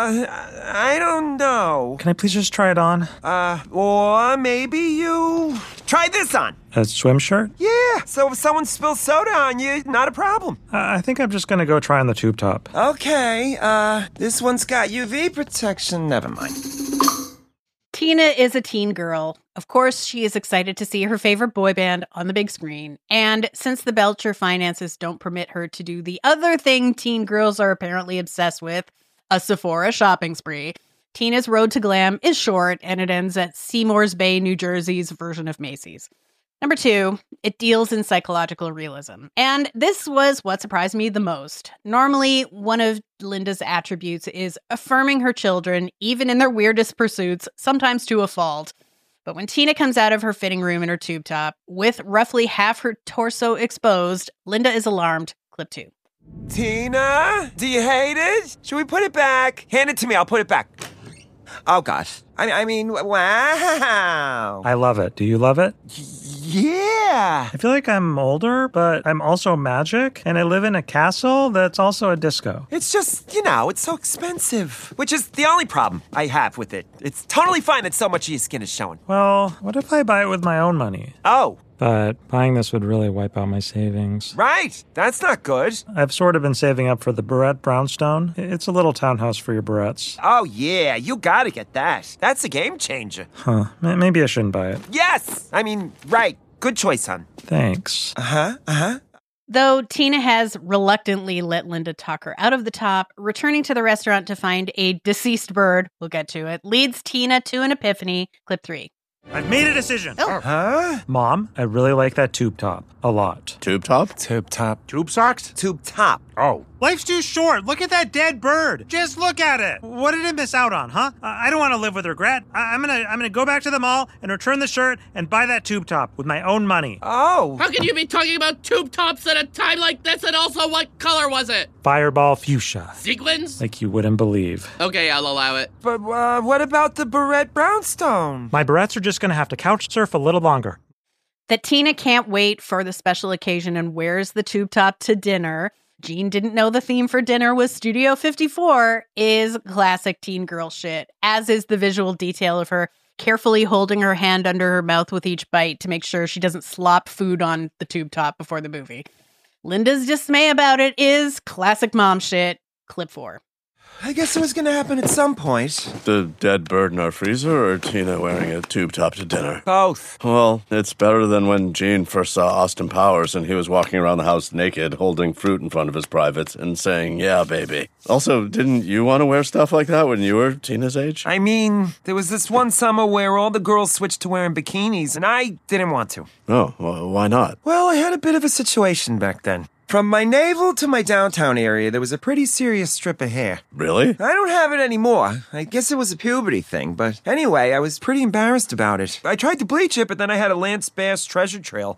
I don't know. Can I please just try it on? Uh, or maybe you try this on. A swim shirt? Yeah, so if someone spills soda on you, not a problem. Uh, I think I'm just gonna go try on the tube top. Okay, uh, this one's got U V protection. Never mind. Tina is a teen girl. Of course, she is excited to see her favorite boy band on the big screen. And since the Belcher finances don't permit her to do the other thing teen girls are apparently obsessed with, a Sephora shopping spree, Tina's road to glam is short and it ends at Seymour's Bay, New Jersey's version of Macy's. Number two, it deals in psychological realism. And this was what surprised me the most. Normally, one of Linda's attributes is affirming her children, even in their weirdest pursuits, sometimes to a fault. But when Tina comes out of her fitting room in her tube top, with roughly half her torso exposed, Linda is alarmed. Clip two. Tina, do you hate it? Should we put it back? Hand it to me, I'll put it back. Oh, gosh. I, I mean, wow. I love it. Do you love it? Yeah. I feel like I'm older, but I'm also magic, and I live in a castle that's also a disco. It's just, you know, it's so expensive, which is the only problem I have with it. It's totally fine that so much of your skin is showing. Well, what if I buy it with my own money? Oh. But buying this would really wipe out my savings. Right. That's not good. I've sort of been saving up for the Barrette brownstone. It's a little townhouse for your Barrettes. Oh, yeah. You gotta get that. That's a game changer. Huh. Maybe I shouldn't buy it. Yes! I mean, right. Good choice, hon. Thanks. Uh-huh. Uh-huh. Though Tina has reluctantly let Linda talk her out of the top, returning to the restaurant to find a deceased bird, we'll get to it, leads Tina to an epiphany. Clip three. I've made a decision. Oh. Huh? Mom, I really like that tube top. A lot. Tube top? Tube top. Tube socks? Tube top. Oh. Life's too short. Look at that dead bird. Just look at it. What did it miss out on, huh? I don't want to live with regret. I- I'm gonna I'm gonna go back to the mall and return the shirt and buy that tube top with my own money. Oh. How can you be talking about tube tops at a time like this? And also, what color was it? Fireball fuchsia. Sequins? Like you wouldn't believe. Okay, I'll allow it. But uh, what about the Barrette brownstone? My Barrettes are just gonna have to couch surf a little longer. That Tina can't wait for the special occasion and wears the tube top to dinner. Jean didn't know the theme for dinner was Studio fifty-four is classic teen girl shit, as is the visual detail of her carefully holding her hand under her mouth with each bite to make sure she doesn't slop food on the tube top before the movie. Linda's dismay about it is classic mom shit. Clip four. I guess it was gonna happen at some point. The dead bird in our freezer or Tina wearing a tube top to dinner? Both. Well, it's better than when Gene first saw Austin Powers and he was walking around the house naked, holding fruit in front of his privates and saying, yeah, baby. Also, didn't you want to wear stuff like that when you were Tina's age? I mean, there was this one summer where all the girls switched to wearing bikinis, and I didn't want to. Oh, well, why not? Well, I had a bit of a situation back then. From my navel to my downtown area, there was a pretty serious strip of hair. Really? I don't have it anymore. I guess it was a puberty thing, but anyway, I was pretty embarrassed about it. I tried to bleach it, but then I had a Lance Bass treasure trail.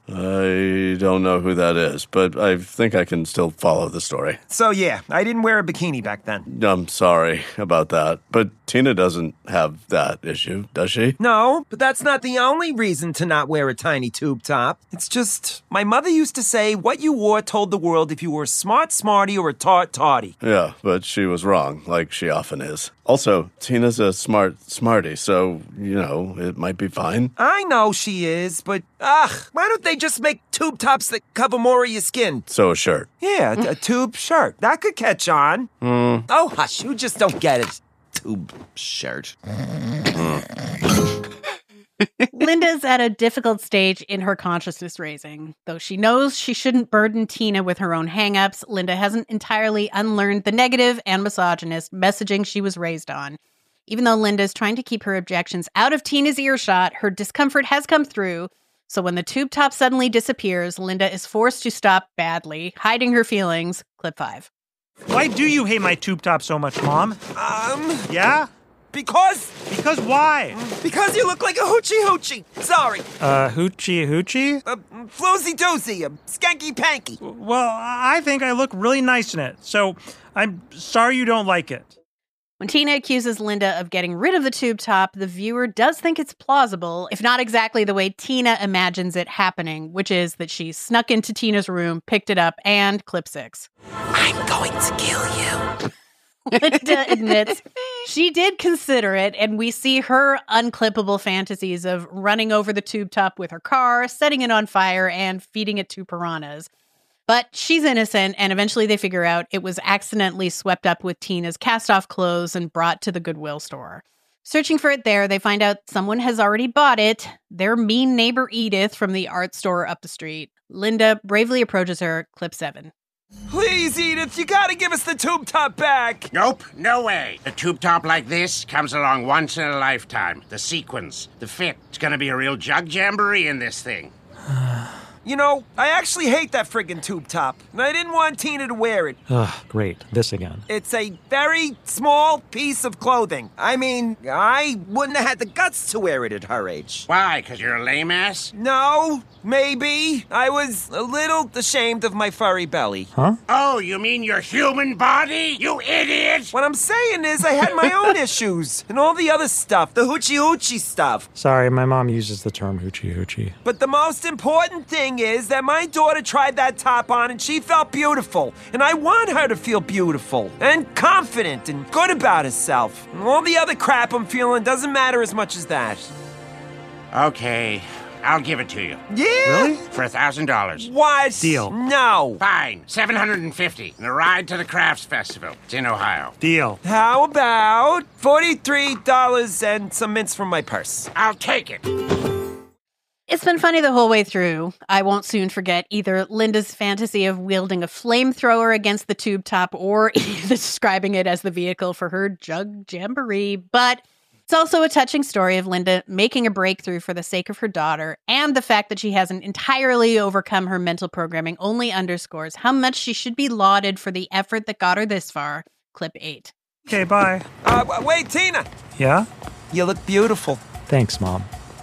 I don't know who that is, but I think I can still follow the story. So yeah, I didn't wear a bikini back then. I'm sorry about that, but Tina doesn't have that issue, does she? No, but that's not the only reason to not wear a tiny tube top. It's just, my mother used to say what you wore told the world if you were a smart smarty or a tart tarty. Yeah, but she was wrong, like she often is. Also, Tina's a smart smarty, so, you know, it might be fine. I know she is, but, ugh, why don't they just make tube tops that cover more of your skin? So a shirt. Yeah, a, a tube shirt. That could catch on. Mm. Oh, hush, you just don't get it. Tube shirt. Linda Linda's at a difficult stage in her consciousness raising. Though she knows she shouldn't burden Tina with her own hangups, Linda hasn't entirely unlearned the negative and misogynist messaging she was raised on. Even though Linda's trying to keep her objections out of Tina's earshot, her discomfort has come through. So when the tube top suddenly disappears, Linda is forced to stop badly, hiding her feelings. Clip five. Why do you hate my tube top so much, Mom? Um... Yeah? Because... Because why? Because you look like a hoochie hoochie. Sorry. Uh, hoochie hoochie? A floozy doozy, a skanky panky. Well, I think I look really nice in it, so I'm sorry you don't like it. When Tina accuses Linda of getting rid of the tube top, the viewer does think it's plausible, if not exactly the way Tina imagines it happening, which is that she snuck into Tina's room, picked it up, and clip six. I'm going to kill you. Linda admits she did consider it, and we see her unclippable fantasies of running over the tube top with her car, setting it on fire, and feeding it to piranhas. But she's innocent, and eventually they figure out it was accidentally swept up with Tina's cast-off clothes and brought to the Goodwill store. Searching for it there, they find out someone has already bought it. Their mean neighbor Edith from the art store up the street. Linda bravely approaches her. Clip seven. Please, Edith, you gotta give us the tube top back. Nope, no way. A tube top like this comes along once in a lifetime. The sequins, the fit. It's gonna be a real jug jamboree in this thing. You know, I actually hate that friggin' tube top, and I didn't want Tina to wear it. Ugh, great. This again. It's a very small piece of clothing. I mean, I wouldn't have had the guts to wear it at her age. Why, because you're a lame ass? No, maybe. I was a little ashamed of my furry belly. Huh? Oh, you mean your human body? You idiot! What I'm saying is I had my own issues, and all the other stuff, the hoochie hoochie stuff. Sorry, my mom uses the term hoochie hoochie. But the most important thing is that my daughter tried that top on and she felt beautiful. And I want her to feel beautiful and confident and good about herself. And all the other crap I'm feeling doesn't matter as much as that. Okay, I'll give it to you. Yeah? Really? For a thousand dollars. What? Deal. No. Fine, seven hundred and fifty. And a ride to the crafts festival. It's in Ohio. Deal. How about forty-three dollars and some mints from my purse? I'll take it. It's been funny the whole way through. I won't soon forget either Linda's fantasy of wielding a flamethrower against the tube top or describing it as the vehicle for her jug jamboree. But it's also a touching story of Linda making a breakthrough for the sake of her daughter, and the fact that she hasn't entirely overcome her mental programming only underscores how much she should be lauded for the effort that got her this far. Clip eight. Okay, bye. Uh, wait, Tina. Yeah? You look beautiful. Thanks, Mom.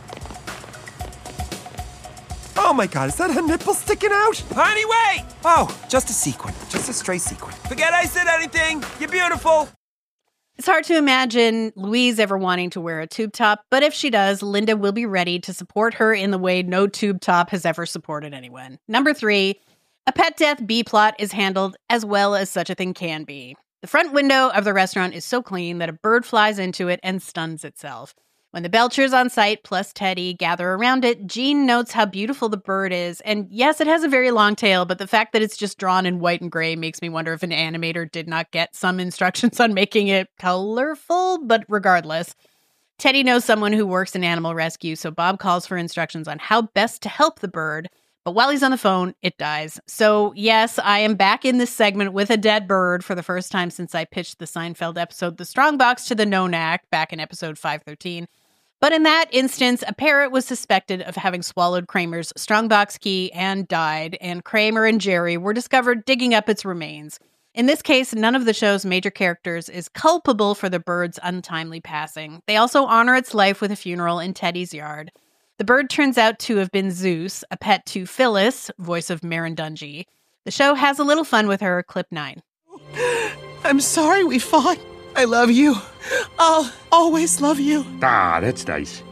Oh my God, is that a nipple sticking out? Honey, wait! Oh, just a sequin. Just a stray sequin. Forget I said anything. You're beautiful. It's hard to imagine Louise ever wanting to wear a tube top, but if she does, Linda will be ready to support her in the way no tube top has ever supported anyone. Number three, a pet death B-plot is handled as well as such a thing can be. The front window of the restaurant is so clean that a bird flies into it and stuns itself. When the Belchers on site plus Teddy gather around it, Jean notes how beautiful the bird is. And yes, it has a very long tail, but the fact that it's just drawn in white and gray makes me wonder if an animator did not get some instructions on making it colorful. But regardless, Teddy knows someone who works in animal rescue, so Bob calls for instructions on how best to help the bird. But while he's on the phone, it dies. So yes, I am back in this segment with a dead bird for the first time since I pitched the Seinfeld episode The Strongbox to the Nonak back in episode five thirteen. But in that instance, a parrot was suspected of having swallowed Kramer's strongbox key and died, and Kramer and Jerry were discovered digging up its remains. In this case, none of the show's major characters is culpable for the bird's untimely passing. They also honor its life with a funeral in Teddy's yard. The bird turns out to have been Zeus, a pet to Phyllis, voice of Marin Dungy. The show has a little fun with her. Clip nine. I'm sorry we fought. I love you. I'll always love you. Ah, that's nice.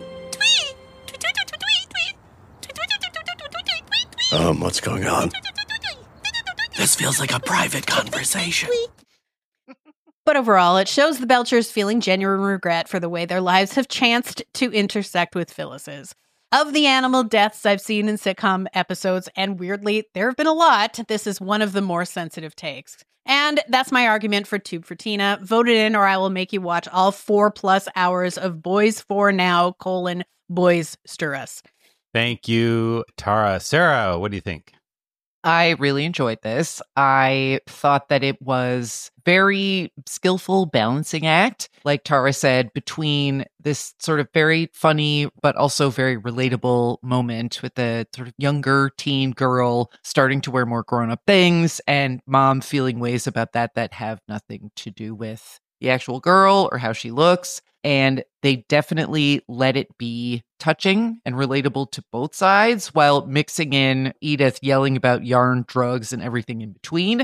Um, what's going on? This feels like a private conversation. But overall, it shows the Belchers feeling genuine regret for the way their lives have chanced to intersect with Phyllis's. Of the animal deaths I've seen in sitcom episodes, and weirdly, there have been a lot, this is one of the more sensitive takes. And that's my argument for Tube for Tina. Vote it in or I will make you watch all four plus hours of Boys for Now, colon, Boys Stir Us. Thank you, Tara. Sarah, what do you think? I really enjoyed this. I thought that it was very skillful balancing act, like Tara said, between this sort of very funny but also very relatable moment with the sort of younger teen girl starting to wear more grown-up things and mom feeling ways about that that have nothing to do with the actual girl or how she looks. And they definitely let it be touching and relatable to both sides while mixing in Edith yelling about yarn, drugs, and everything in between.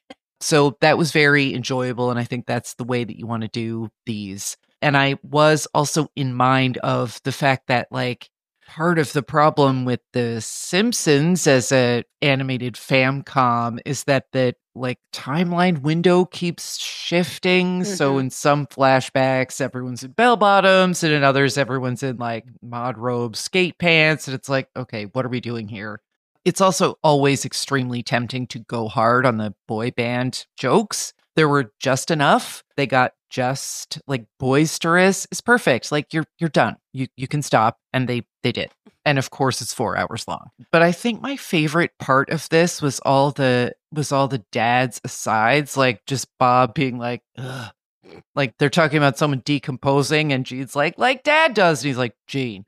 So that was very enjoyable. And I think that's the way that you want to do these. And I was also in mind of the fact that, like, part of the problem with The Simpsons as a animated famcom is that the like timeline window keeps shifting. Mm-hmm. So in some flashbacks, everyone's in bell bottoms, and in others, everyone's in like mod robes, skate pants. And it's like, okay, what are we doing here? It's also always extremely tempting to go hard on the boy band jokes. There were just enough. They got just like boisterous is perfect. Like you're you're done. You you can stop. And they they did. And of course it's four hours long. But I think my favorite part of this was all the was all the dad's asides, like just Bob being like, ugh. Like they're talking about someone decomposing and Gene's like, like dad does. And he's like, Gene.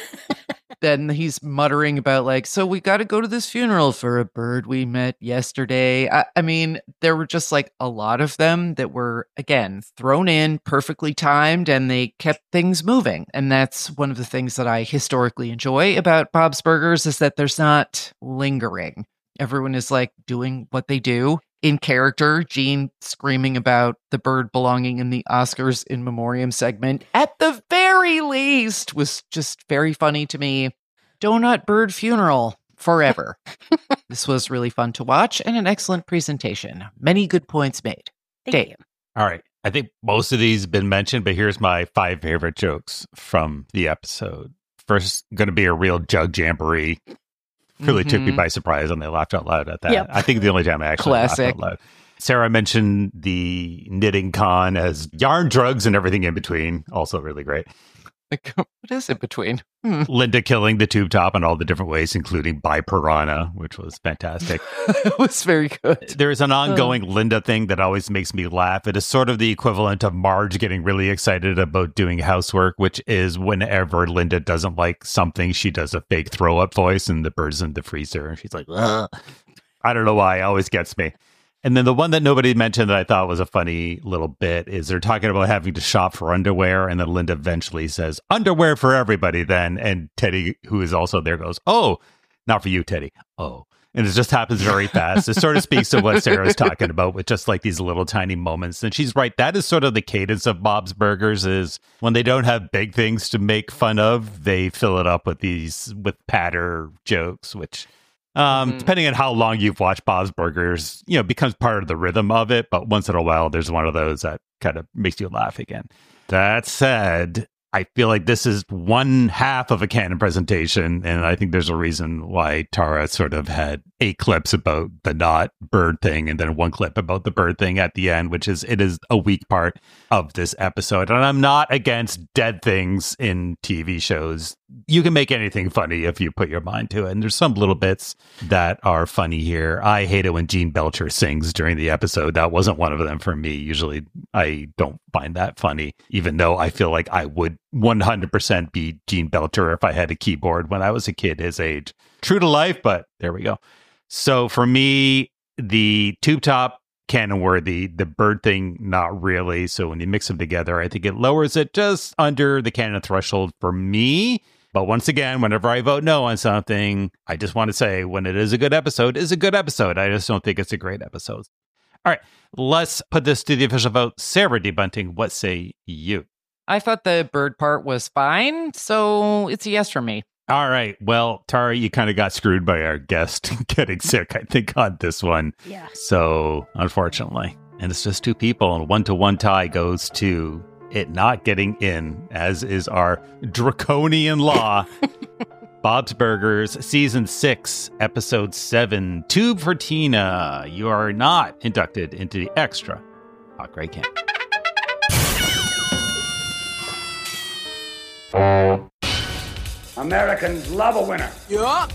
Then he's muttering about like, so we got to go to this funeral for a bird we met yesterday. I, I mean, there were just like a lot of them that were, again, thrown in, perfectly timed, and they kept things moving. And that's one of the things that I historically enjoy about Bob's Burgers is that there's not lingering. Everyone is like doing what they do. In character, Gene screaming about the bird belonging in the Oscars in Memoriam segment, at the very least, was just very funny to me. Donut bird funeral forever. This was really fun to watch and an excellent presentation. Many good points made. Thank Dave. you. All right. I think most of these have been mentioned, but here's my five favorite jokes from the episode. First, going to be a real jug jamboree. Really mm-hmm. took me by surprise and they laughed out loud at that. Yep. I think the only time I actually Classic. laughed out loud. Sarah mentioned the knitting con as yarn, drugs, and everything in between. Also really great. Like, what is in between? Hmm. Linda killing the tube top in all the different ways, including by piranha, which was fantastic. It was very good. There's an ongoing uh. Linda thing that always makes me laugh. It is sort of the equivalent of Marge getting really excited about doing housework, which is whenever Linda doesn't like something, she does a fake throw up voice and the bird's in the freezer. And she's like, ugh. I don't know why. It always gets me. And then the one that nobody mentioned that I thought was a funny little bit is they're talking about having to shop for underwear. And then Linda eventually says, underwear for everybody then. And Teddy, who is also there, goes, oh, not for you, Teddy. Oh. And it just happens very fast. It sort of speaks to what Sarah's talking about with just like these little tiny moments. And she's right. That is sort of the cadence of Bob's Burgers is when they don't have big things to make fun of, they fill it up with these, with patter jokes, which... Um, mm-hmm. Depending on how long you've watched Bob's Burgers, you know, becomes part of the rhythm of it. But once in a while, there's one of those that kind of makes you laugh again. That said, I feel like this is one half of a canon presentation. And I think there's a reason why Tara sort of had eight clips about the not bird thing and then one clip about the bird thing at the end, which is it is a weak part of this episode. And I'm not against dead things in T V shows. You can make anything funny if you put your mind to it. And there's some little bits that are funny here. I hate it when Gene Belcher sings during the episode. That wasn't one of them for me. Usually I don't find that funny, even though I feel like I would one hundred percent be Gene Belcher if I had a keyboard when I was a kid his age. True to life, but there we go. So for me, the tube top, canon worthy, the bird thing, not really. So when you mix them together, I think it lowers it just under the canon threshold for me. But once again, whenever I vote no on something, I just want to say when it is a good episode, it's a good episode. I just don't think it's a great episode. All right, let's put this to the official vote. Sarah Debunting, what say you? I thought the bird part was fine, so it's a yes from me. All right. Well, Tara, you kind of got screwed by our guest getting sick, I think, on this one. Yeah. So, unfortunately. And it's just two people, and one-to-one tie goes to it not getting in, as is our draconian law. Bob's Burgers, Season six, Episode seven, Tube for Tina. You are not inducted into the extra Hot Grey Camp. Americans love a winner. Yup.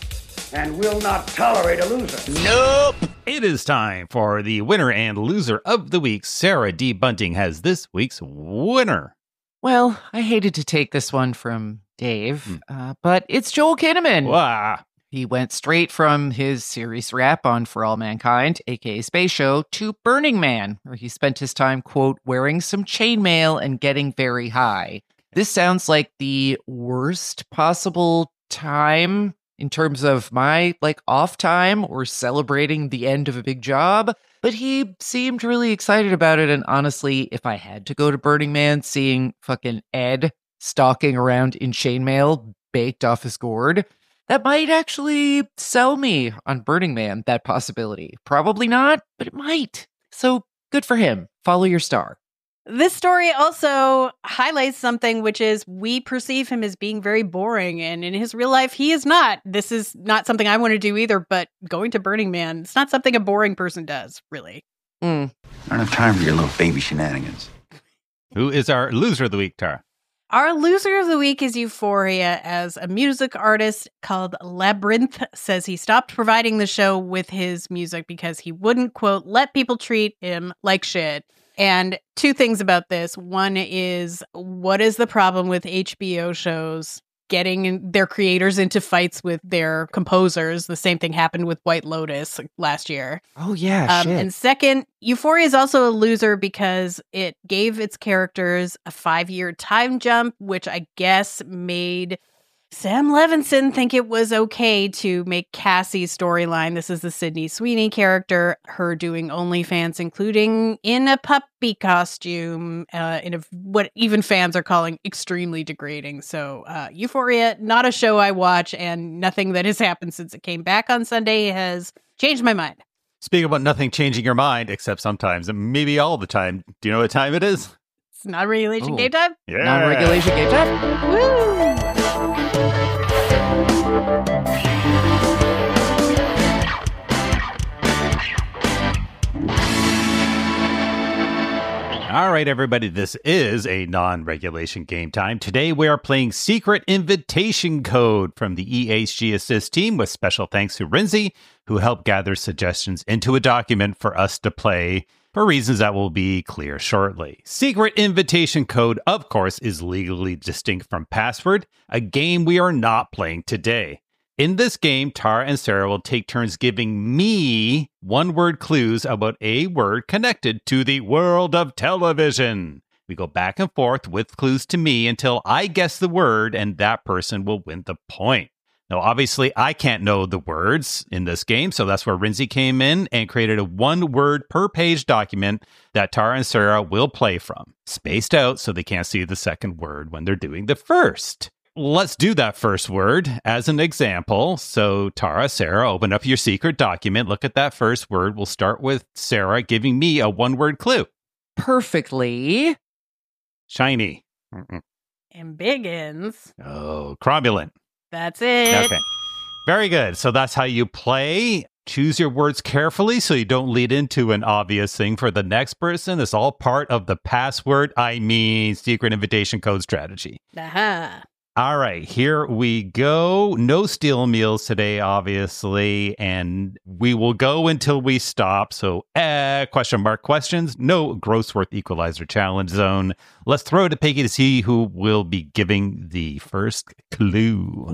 And will not tolerate a loser. Nope. It is time for the winner and loser of the week. Sarah D. Bunting has this week's winner. Well, I hated to take this one from Dave, mm. uh, but it's Joel Kinnaman. Wow. He went straight from his series rap on For All Mankind, aka Space Show, to Burning Man, where he spent his time, quote, wearing some chainmail and getting very high. This sounds like the worst possible time in terms of my, like, off time or celebrating the end of a big job. But he seemed really excited about it. And honestly, if I had to go to Burning Man, seeing fucking Ed stalking around in chainmail baked off his gourd, that might actually sell me on Burning Man, that possibility. Probably not, but it might. So good for him. Follow your star. This story also highlights something, which is we perceive him as being very boring, and in his real life, he is not. This is not something I want to do either, but going to Burning Man, it's not something a boring person does, really. Mm. I don't have time for your little baby shenanigans. Who is our loser of the week, Tara? Our loser of the week is Euphoria, as a music artist called Labyrinth says he stopped providing the show with his music because he wouldn't, quote, let people treat him like shit. And two things about this. One is, what is the problem with H B O shows getting their creators into fights with their composers? The same thing happened with White Lotus last year. Oh, yeah, um, shit. And second, Euphoria is also a loser because it gave its characters a five-year time jump, which I guess made Sam Levinson think it was okay to make Cassie's storyline, this is the Sydney Sweeney character, her doing OnlyFans, including in a puppy costume, uh, in a, what even fans are calling extremely degrading. So uh, Euphoria, not a show I watch, and nothing that has happened since it came back on Sunday has changed my mind. Speaking about nothing changing your mind, except sometimes, and maybe all the time, do you know what time it is? It's non-regulation Ooh. game time? Yeah. Non-regulation game time? Woo! All right, everybody, this is a non-regulation game time. Today we are playing Secret Invitation Code from the E H G Assist team, with special thanks to Rinzi, who helped gather suggestions into a document for us to play for reasons that will be clear shortly. Secret Invitation Code, of course, is legally distinct from Password, a game we are not playing today. In this game, Tara and Sarah will take turns giving me one-word clues about a word connected to the world of television. We go back and forth with clues to me until I guess the word, and that person will win the point. Now, obviously, I can't know the words in this game, so that's where Rinzi came in and created a one-word per page document that Tara and Sarah will play from, spaced out so they can't see the second word when they're doing the first. Let's do that first word as an example. So, Tara, Sarah, open up your secret document. Look at that first word. We'll start with Sarah giving me a one-word clue. Perfectly. Shiny. Mm-mm. Ambigens. Oh, cromulent. That's it. Okay. Very good. So that's how you play. Choose your words carefully so you don't lead into an obvious thing for the next person. It's all part of the password, I mean, secret invitation code strategy. Aha. All right, here we go. No steel meals today, obviously, and we will go until we stop. So, eh, question mark questions. No Grossworth Equalizer Challenge Zone. Let's throw it to Peggy to see who will be giving the first clue.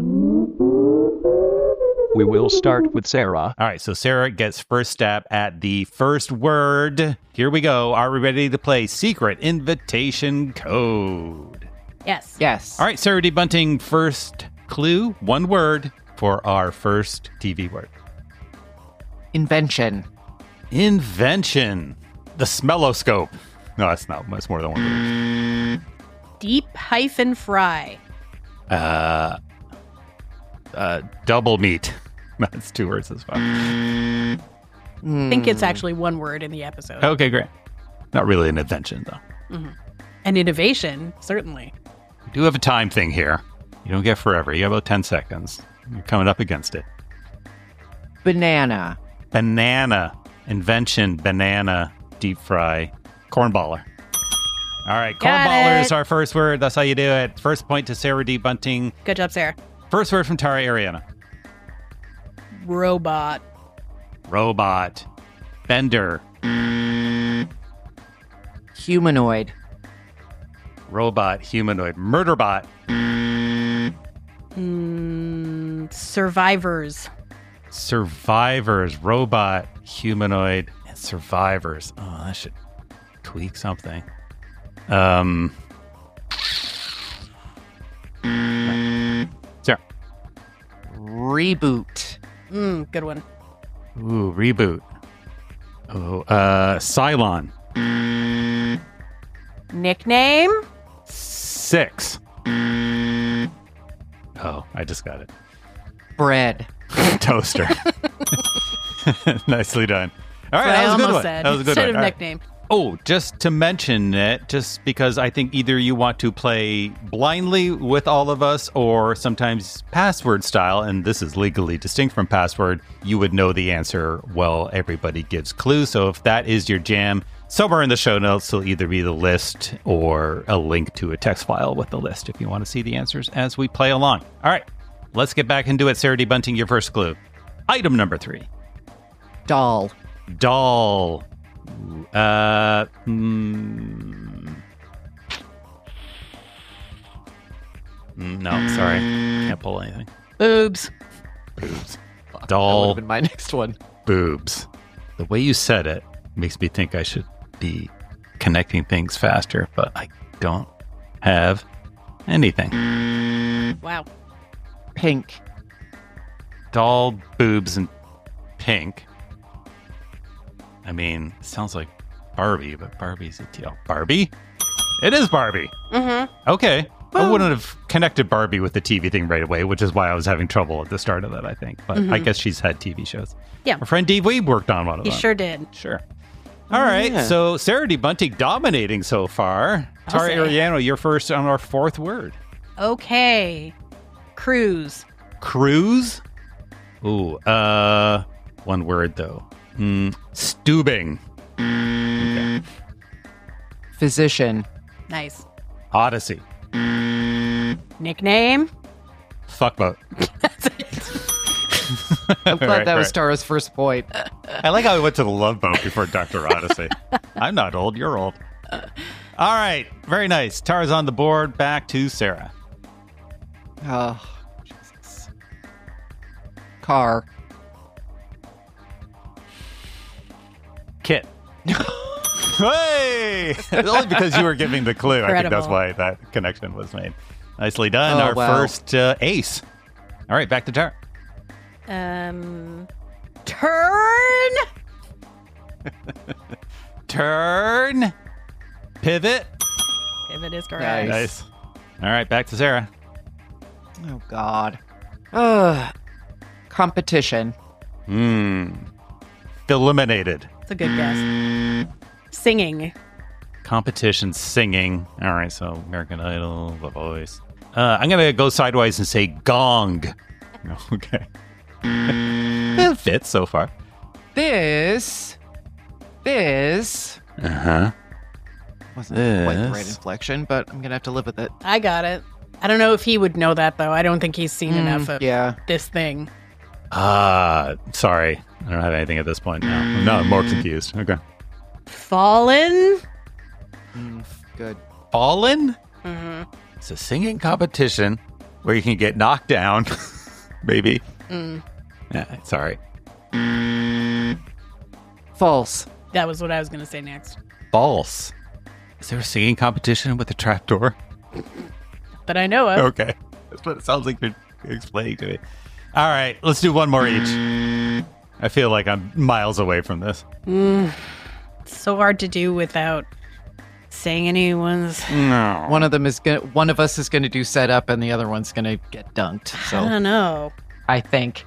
We will start with Sarah. All right, so Sarah gets first stab at the first word. Here we go. Are we ready to play Secret Invitation Code? Yes. Yes. All right, Sarah D. Bunting, first clue, one word for our first T V word. Invention. Invention. The smelloscope. No, that's not. That's more than one word. Deep hyphen fry. Uh, uh, double meat. That's two words as well. I think it's actually one word in the episode. Okay, great. Not really an invention, though. Mm-hmm. An innovation, certainly. We do have a time thing here. You don't get forever. You got about ten seconds. You're coming up against it. Banana. Banana. Invention. Banana. Deep fry. Cornballer. All right. Got Cornballer it. is our first word. That's how you do it. First point to Sarah D. Bunting. Good job, Sarah. First word from Tara Ariana. Robot. Robot. Bender. Humanoid. Robot. Humanoid. Murderbot. Mm, survivors. Survivors. Robot. Humanoid. And survivors. Oh, that should tweak something. Um. Sarah. Reboot. Mm, good one. Ooh, reboot. Oh, uh, Cylon. Nickname? Six. Oh, I just got it. Bread. Toaster. Nicely done. All right, That's what that I was a good almost one. said. That was a good Instead one. of All right. nickname. Oh, just to mention it, just because I think either you want to play blindly with all of us or sometimes password style, and this is legally distinct from password, you would know the answer while everybody gives clues. So if that is your jam, somewhere in the show notes will either be the list or a link to a text file with the list if you want to see the answers as we play along. All right, let's get back into it. Sarah D. Bunting, your first clue. Item number three. Doll. Doll. Uh, mm, mm, no, sorry. Can't pull anything. Boobs. Boobs. That Doll. would have been my next one. Boobs. The way you said it makes me think I should be connecting things faster, but I don't have anything. Wow. Pink. Doll, boobs, and pink. I mean, it sounds like Barbie, but Barbie's a T L. Barbie? It is Barbie. Mm-hmm. Okay. I wouldn't have connected Barbie with the T V thing right away, which is why I was having trouble at the start of that, I think. But I Mhm. guess she's had T V shows. Yeah. Our friend Dave Weeb worked on one of He them. sure did. Sure. All right. Yeah. So Sarah D. Bunting dominating so far. I'll Tara say. Ariano, you're first on our fourth word. Okay. Cruise. Cruise? Ooh, uh, one word though. Mm, stubing. Okay. Physician. Nice. Odyssey. Nickname? Fuckboat. I'm glad Right, that was right. Tara's first point. I like how we went to the Love Boat before Doctor Odyssey. I'm not old. You're old. All right. Very nice. Tara's on the board. Back to Sarah. Oh, Jesus. Car. Kit. Hey! Only because you were giving the clue. I think that's Incredible. why that connection was made. Nicely done. Oh, Our wow. first uh, ace. All right. Back to Tara. Um, turn? Turn. Pivot. Pivot is correct. Nice. All right. Back to Sarah. Oh, God. Ugh. Competition. Hmm. Eliminated. It's a good guess. Singing. Competition singing. All right, so American Idol, The Voice. Uh, I'm going to go sideways and say gong. Okay. It fits so far. This. This. Uh-huh. Wasn't quite the right This. inflection, but I'm going to have to live with it. I got it. I don't know if he would know that, though. I don't think he's seen Mm, enough of yeah. this thing. Ah, sorry. I don't have anything at this point now. No, I'm more confused. Okay. Fallen? Mm, good. Fallen? Mm-hmm. It's a singing competition where you can get knocked down. Maybe. Mm. Yeah, sorry. False. That was what I was going to say next. False. Is there a singing competition with a trapdoor? That I know of. Okay. That's what it sounds like you're explaining to me. All right, let's do one more each. I feel like I'm miles away from this. Mm. It's so hard to do without saying anyone's. No. One of them is gonna. One of us is going to do setup, and the other one's going to get dunked. So I don't know. I think.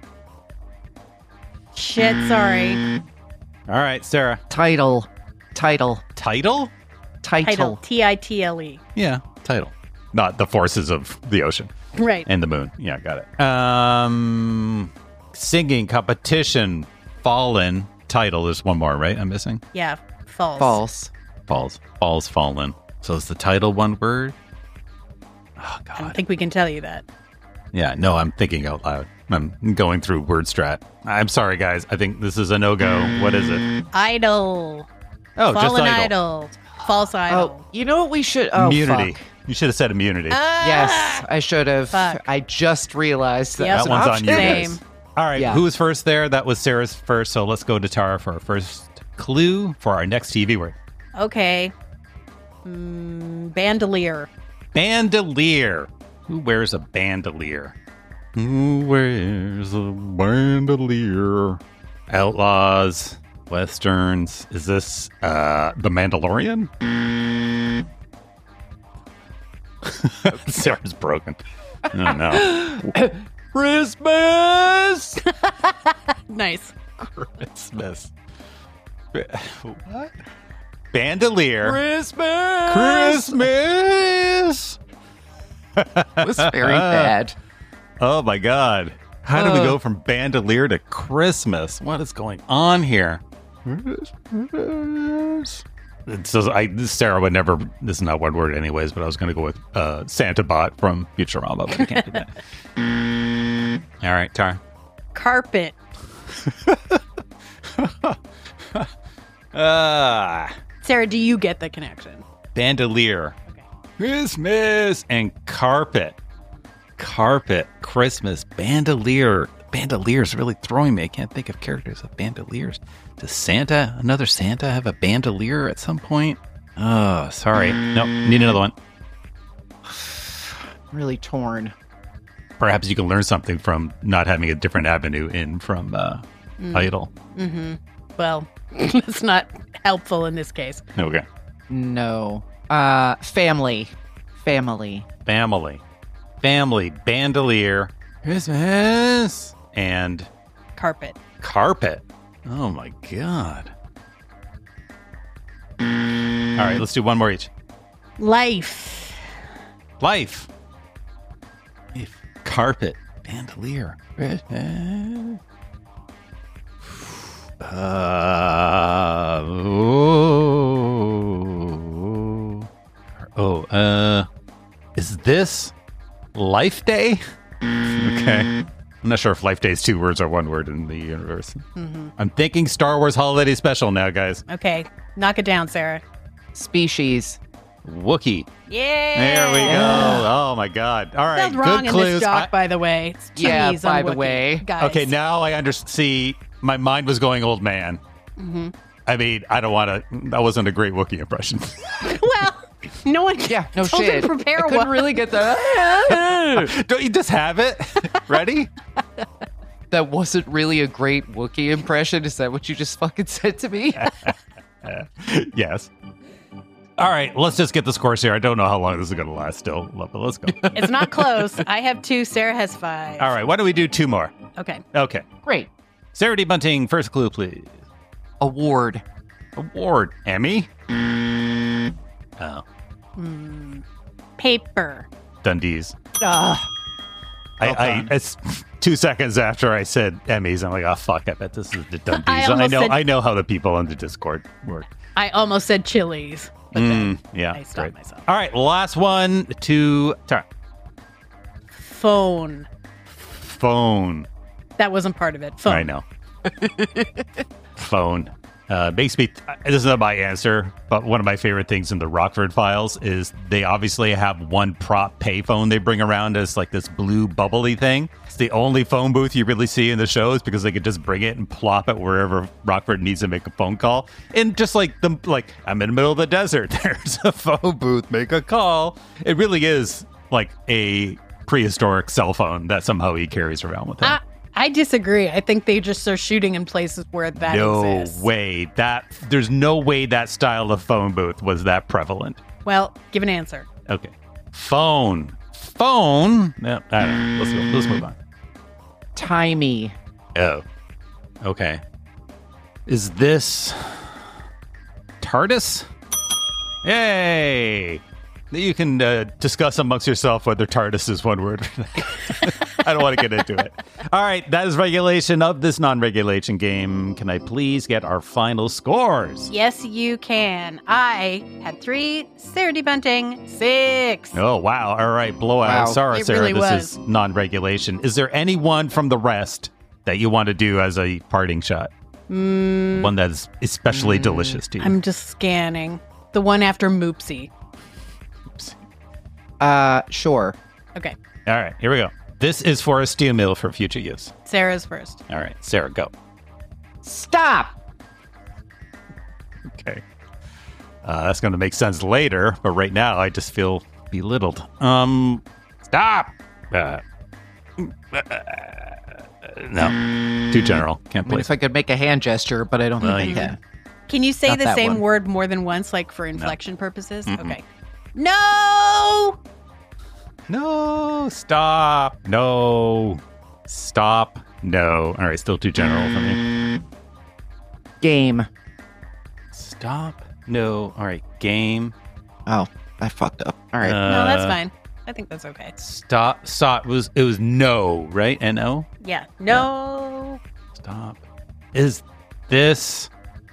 Shit, sorry. All right, Sarah. Title. Title. Title? Title. Title. T I T L E. Yeah, title. not the forces of the ocean. Right. And the moon. Yeah, got it. Um, singing competition, fallen, title. There's one more, right? I'm missing? Yeah, false. False. Falls. Falls, fallen. So is the title one word? Oh, God. I don't think we can tell you that. Yeah, no, I'm thinking out loud. I'm going through word strat. I'm sorry, guys. I think this is a no-go. What is it? Idol. Oh, just Fallen idol. idol. False idol. Oh, you know what we should... Oh, immunity. fuck. You should have said immunity. Ah! Yes, I should have. Fuck. I just realized that. Yep. That one's on you Same. guys. All right, Yeah. who was first there? That was Sarah's first, so let's go to Tara for our first clue for our next T V word. Okay. Mm, bandolier. Bandolier. Who wears a bandolier? Who wears a bandolier? Outlaws, Westerns. Is this uh, The Mandalorian? Sarah's broken. Oh, no. Christmas! Nice. Christmas. What? Bandolier. Christmas! Christmas! It was very bad. Oh my God. How did we Uh. go from bandolier to Christmas? What is going on here? So I, Sarah would never, this is not one word anyways, but I was going to go with uh, Santa Bot from Futurama, but I can't do that. All right, Tara. Carpet. Ah, Sarah, do you get the connection? bandolier. Christmas and carpet. Carpet, Christmas, bandolier. Bandoliers really throwing me. I can't think of characters with bandoliers. Does Santa, another Santa, have a bandolier at some point? Oh, sorry. No, need another one. Really torn. Perhaps you can learn something from not having a different avenue in from uh, Mm. Idol. Mm-hmm. Well, it's not helpful in this case. Okay. No. Uh, family. Family. Family. Family, bandolier, Christmas, and Carpet. carpet. Oh my God. All right, let's do one more each. Life. Life. Life. Carpet. Bandolier. Christmas. Uh, oh, oh, uh, is this Life Day? Okay. I'm not sure if Life Day is two words or one word in the universe. Mm-hmm. I'm thinking Star Wars Holiday Special now, guys. Okay. Knock it down, Sarah. Species. Wookiee. Yeah. There we go. Oh my God. All right. Spelled wrong Good in clues. this doc, I- by the way. It's Yeah, Chinese on by the Wookiee, way. guys. okay, now I understand. See, my mind was going old man. Mm-hmm. I mean, I don't want to. That wasn't a great Wookiee impression. Well, no one. Yeah, no told shit. him prepare I couldn't one. really get that. Don't you just have it ready? That wasn't really a great Wookiee impression. Is that what you just fucking said to me? Yes. All right, let's just get the scores here. I don't know how long this is going to last still, but let's go. It's not close. I have two. Sarah has five. All right, why don't we do two more? Okay. Okay. Great. Sarah D. Bunting, first clue, please. Award. Award. Emmy? Oh. Hmm. Paper. Dundee's. Ah. I, Well I, done. it's two seconds after I said Emmys, I'm like, oh, fuck, I bet this is the Dundee's. I I, almost know said- I know how the people on the Discord work. I almost said Chili's. But then Mm, yeah, I stopped great. myself. All right, last one to Tara. Phone. Phone. That wasn't part of it. Phone. I know. Phone. Uh, makes me, this is not my answer, but one of my favorite things in the Rockford Files is they obviously have one prop payphone they bring around as like this blue bubbly thing. It's the only phone booth you really see in the shows because they could just bring it and plop it wherever Rockford needs to make a phone call. And just like the, like, I'm in the middle of the desert, there's a phone booth, make a call. It really is like a prehistoric cell phone that somehow he carries around with him. I, I disagree. I think they just are shooting in places where that no exists. way that there's no way that style of phone booth was that prevalent. Well, give an answer. Okay, phone, phone. No, I don't know. Let's go. Let's move on. Timey. Oh, okay. Is this TARDIS? Yay! You can uh, discuss amongst yourself whether TARDIS is one word or not. I don't want to get into it. All right, that is regulation of this non-regulation game. Can I please get our final scores? Yes, you can. I had three. Sarah D. Bunting, six. Oh, wow. All right, blowout. Wow. Sorry, It Sarah, really this was. is non-regulation. Is there anyone from the rest that you want to do as a parting shot? Mm, One that's especially delicious to you? I'm just scanning. The one after Moopsy. Uh, sure. Okay. All right, here we go. This is for a steel mill for future use. Sarah's first. All right, Sarah, go. Stop! Okay. Uh, that's going to make sense later, but right now I just feel belittled. Um, stop! Uh, no, too general. Can't I mean, play. if I could make a hand gesture, but I don't Well, think I you can. Can you say Not the that same one. word more than once, like for inflection purposes? Mm-mm. Okay. No! No, stop. No, stop. No. All right, still too general for me. Game. Stop. No. All right, game. Oh, I fucked up. All right. no, that's Uh, fine. I think that's okay. Stop. Stop. It was it was no, right? N O. Yeah. No. Stop. Is this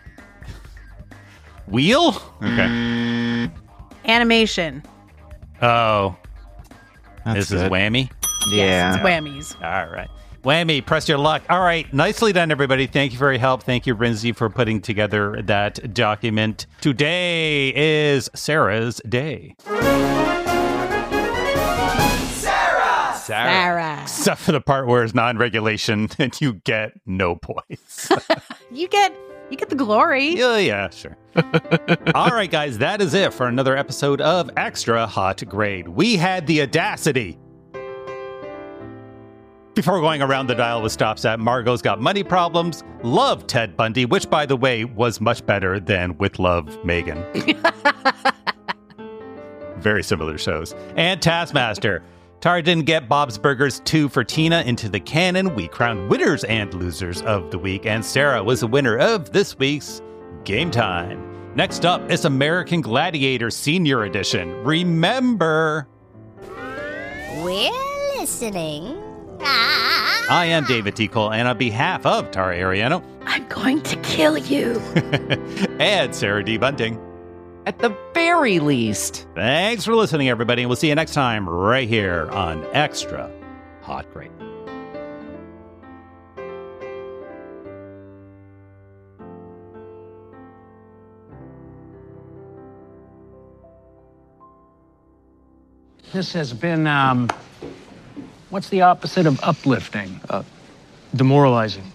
wheel? Okay. Animation. Oh. That's this is good. whammy? Yes, it's whammies. All right. Whammy, press your luck. All right. Nicely done, everybody. Thank you for your help. Thank you, Rinzi, for putting together that document. Today is Sarah's day. Sarah! Sarah. Except for the part where it's non-regulation and you get no points. You get you get the glory. Yeah, yeah, sure. All right, guys, that is it for another episode of Extra Hot Grade. We had the audacity. Before going around the dial with stops at Margot's Got Money Problems, Love Ted Bundy, which, by the way, was much better than With Love Megan. Very similar shows. And Taskmaster. Tara didn't get Bob's Burgers two for Tina into the canon. We crowned winners and losers of the week, and Sarah was the winner of this week's Game Time. Next up is American Gladiator Senior Edition. Remember, We're listening. I am David T. Cole, and on behalf of Tara Ariano, I'm going to kill you. and Sarah D. Bunting. At the very least. Thanks for listening, everybody, and we'll see you next time right here on Extra Hot Grade. This has been, um, what's the opposite of uplifting? Uh, demoralizing.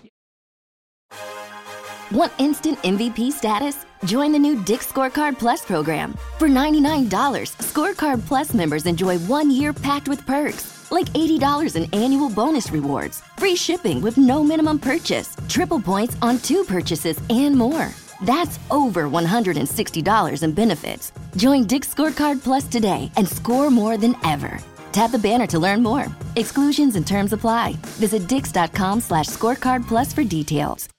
Want instant M V P status? Join the new Dick Scorecard Plus program. For ninety-nine dollars, Scorecard Plus members enjoy one year packed with perks, like eighty dollars in annual bonus rewards, free shipping with no minimum purchase, triple points on two purchases, and more. That's over one hundred sixty dollars in benefits. Join Dick Scorecard Plus today and score more than ever. Tap the banner to learn more. Exclusions and terms apply. Visit dix.com slash scorecard plus for details.